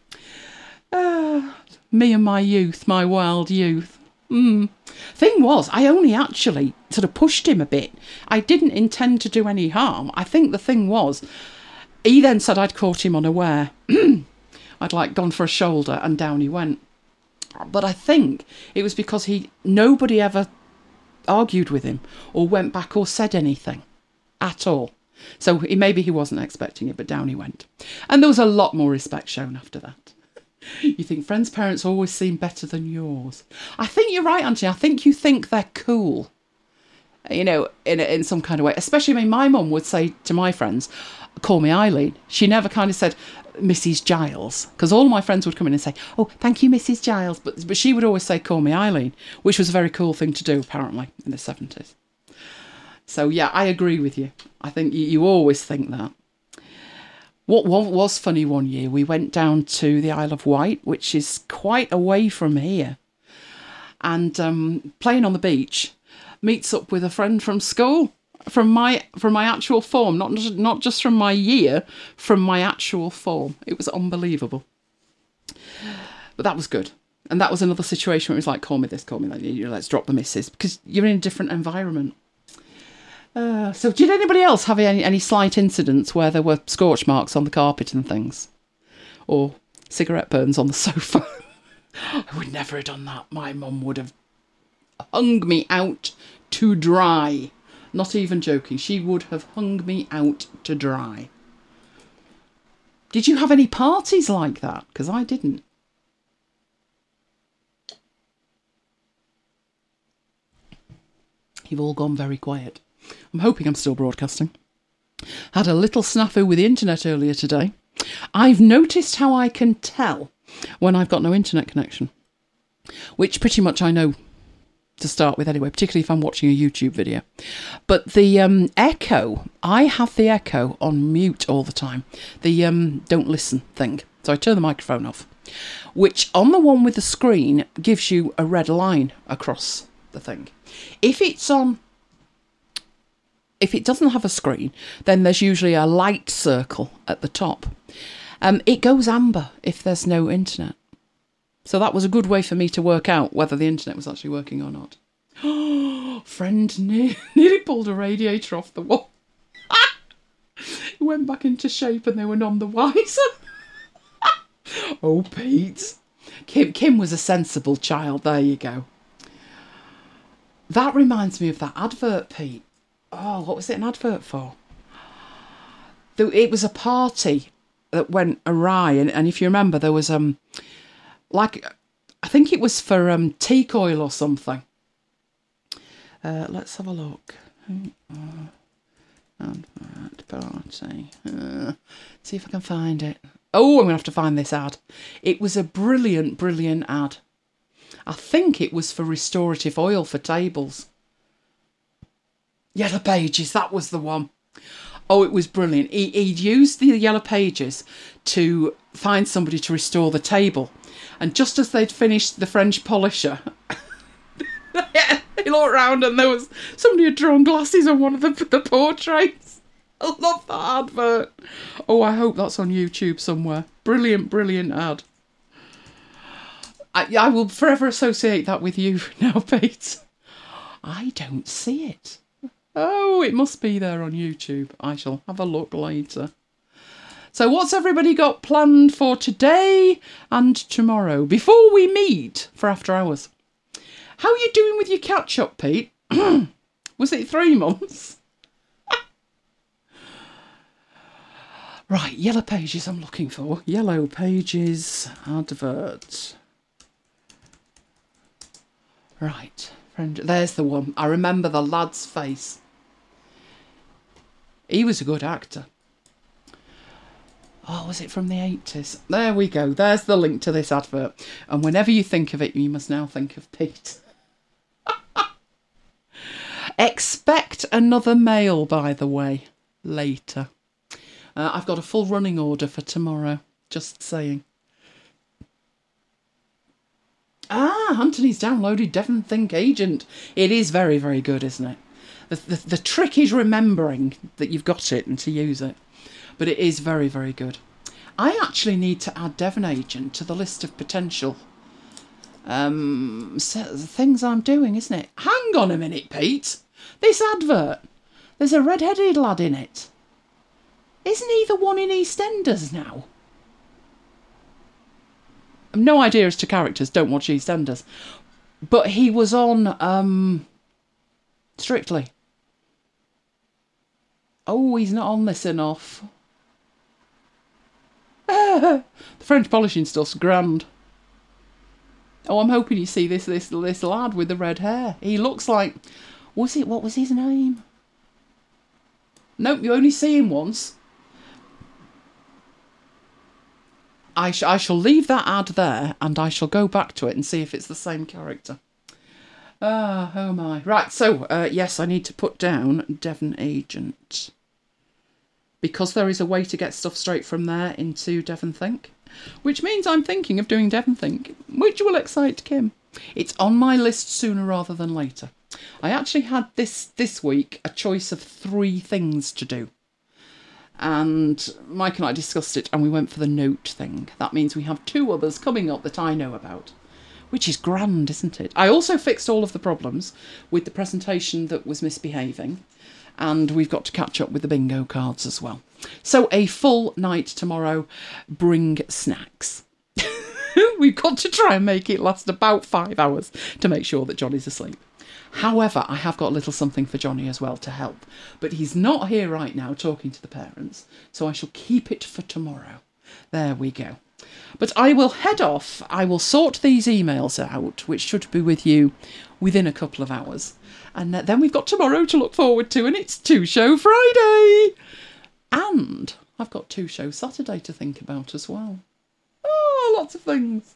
Me and my youth, my wild youth. Thing was, I only actually sort of pushed him a bit. I didn't intend to do any harm. I think the thing was, he then said I'd caught him unaware. I'd like gone for a shoulder and down he went. But I think it was because nobody ever argued with him or went back or said anything at all. So maybe he wasn't expecting it, but down he went. And there was a lot more respect shown after that. You think friends' parents always seem better than yours. I think you're right, Auntie. I think you think they're cool, in some kind of way. Especially, I mean, my mum would say to my friends, call me Eileen. She never kind of said Mrs. Giles, because all my friends would come in and say, oh, thank you, Mrs. Giles. But she would always say, call me Eileen, which was a very cool thing to do, apparently, in the 70s. So, yeah, I agree with you. I think you always think that. What was funny one year, we went down to the Isle of Wight, which is quite away from here. And playing on the beach, meets up with a friend from school, from my actual form, not just from my year, from my actual form. It was unbelievable. But that was good. And that was another situation where it was like, call me this, call me that, let's drop the misses, because you're in a different environment. So did anybody else have any slight incidents where there were scorch marks on the carpet and things? Or cigarette burns on the sofa. I would never have done that. My mum would have hung me out to dry. Not even joking. She would have hung me out to dry. Did you have any parties like that? Because I didn't. You've all gone very quiet. I'm hoping I'm still broadcasting. Had a little snafu with the internet earlier today. I've noticed how I can tell when I've got no internet connection, which pretty much I know to start with anyway, particularly if I'm watching a YouTube video. But the echo, I have the echo on mute all the time. The don't listen thing. So I turn the microphone off, which on the one with the screen gives you a red line across the thing. If it doesn't have a screen, then there's usually a light circle at the top. It goes amber if there's no internet. So that was a good way for me to work out whether the internet was actually working or not. Oh, friend nearly pulled a radiator off the wall. It went back into shape and they were none the wiser. Oh, Pete. Kim was a sensible child. There you go. That reminds me of that advert, Pete. Oh, what was it an advert for? It was a party that went awry. And if you remember, there was, I think it was for teak oil or something. Let's have a look. Advert party. See if I can find it. Oh, I'm going to have to find this ad. It was a brilliant, brilliant ad. I think it was for restorative oil for tables. Yellow Pages, that was the one. Oh, it was brilliant. He'd used the Yellow Pages to find somebody to restore the table. And just as they'd finished the French polisher, he looked round and there was somebody had drawn glasses on one of the portraits. I love that advert. Oh, I hope that's on YouTube somewhere. Brilliant, brilliant ad. I will forever associate that with you now, Pete. I don't see it. Oh, it must be there on YouTube. I shall have a look later. So what's everybody got planned for today and tomorrow before we meet for after hours? How are you doing with your catch-up, Pete? Was it 3 months? Right, Yellow Pages I'm looking for. Yellow Pages advert. Right, friend, there's the one. I remember the lad's face. He was a good actor. Oh, was it from the 80s? There we go. There's the link to this advert. And whenever you think of it, you must now think of Pete. Expect another mail, by the way, later. I've got a full running order for tomorrow. Just saying. Anthony's downloaded Devon Think Agent. It is very, very good, isn't it? The trick is remembering that you've got it and to use it. But it is very, very good. I actually need to add Devon Agent to the list of potential things I'm doing, isn't it? Hang on a minute, Pete. This advert. There's a red-headed lad in it. Isn't he the one in EastEnders now? I've no idea as to characters. Don't watch EastEnders. But he was on Strictly. Oh, he's not on this enough. The French polishing stuff's grand. Oh, I'm hoping you see this lad with the red hair. He looks like... What was his name? Nope, you only see him once. I shall leave that ad there and I shall go back to it and see if it's the same character. Oh my. Right, so, yes, I need to put down Devon Agent. Because there is a way to get stuff straight from there into Devon Think. Which means I'm thinking of doing Devon Think, which will excite Kim. It's on my list sooner rather than later. I actually had this week a choice of 3 things to do. And Mike and I discussed it and we went for the note thing. That means we have 2 others coming up that I know about. Which is grand, isn't it? I also fixed all of the problems with the presentation that was misbehaving. And we've got to catch up with the bingo cards as well. So a full night tomorrow. Bring snacks. We've got to try and make it last about 5 hours to make sure that Johnny's asleep. However, I have got a little something for Johnny as well to help. But he's not here right now talking to the parents, so I shall keep it for tomorrow. There we go. But I will head off. I will sort these emails out, which should be with you within a couple of hours. And then we've got tomorrow to look forward to, and it's 2-show Friday. And I've got 2-show Saturday to think about as well. Oh, lots of things.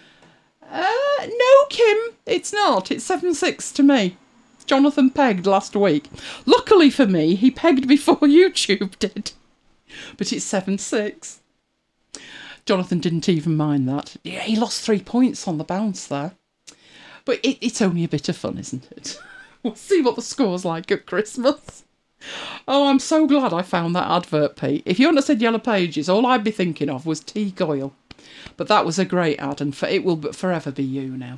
No, Kim, it's not. It's 7-6 to me. Jonathan pegged last week. Luckily for me, he pegged before YouTube did. But it's 7-6. Jonathan didn't even mind that. Yeah, he lost 3 points on the bounce there. But it's only a bit of fun, isn't it? We'll see what the score's like at Christmas. Oh, I'm so glad I found that advert, Pete. If you hadn't have said Yellow Pages, all I'd be thinking of was Teak Oil. But that was a great ad, and it will forever be you now.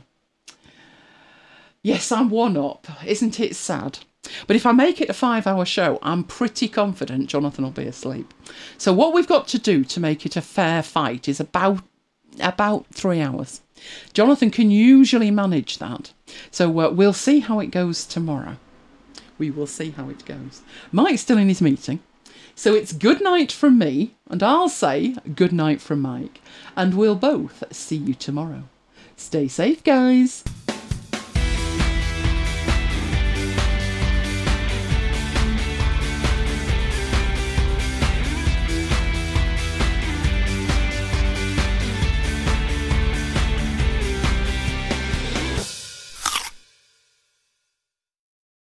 Yes, I'm one up. Isn't it sad? But if I make it a 5-hour show, I'm pretty confident Jonathan will be asleep. So what we've got to do to make it a fair fight is about 3 hours. Jonathan can usually manage that. So we'll see how it goes tomorrow. We will see how it goes. Mike's still in his meeting. So it's good night from me, and I'll say good night from Mike. And we'll both see you tomorrow. Stay safe, guys.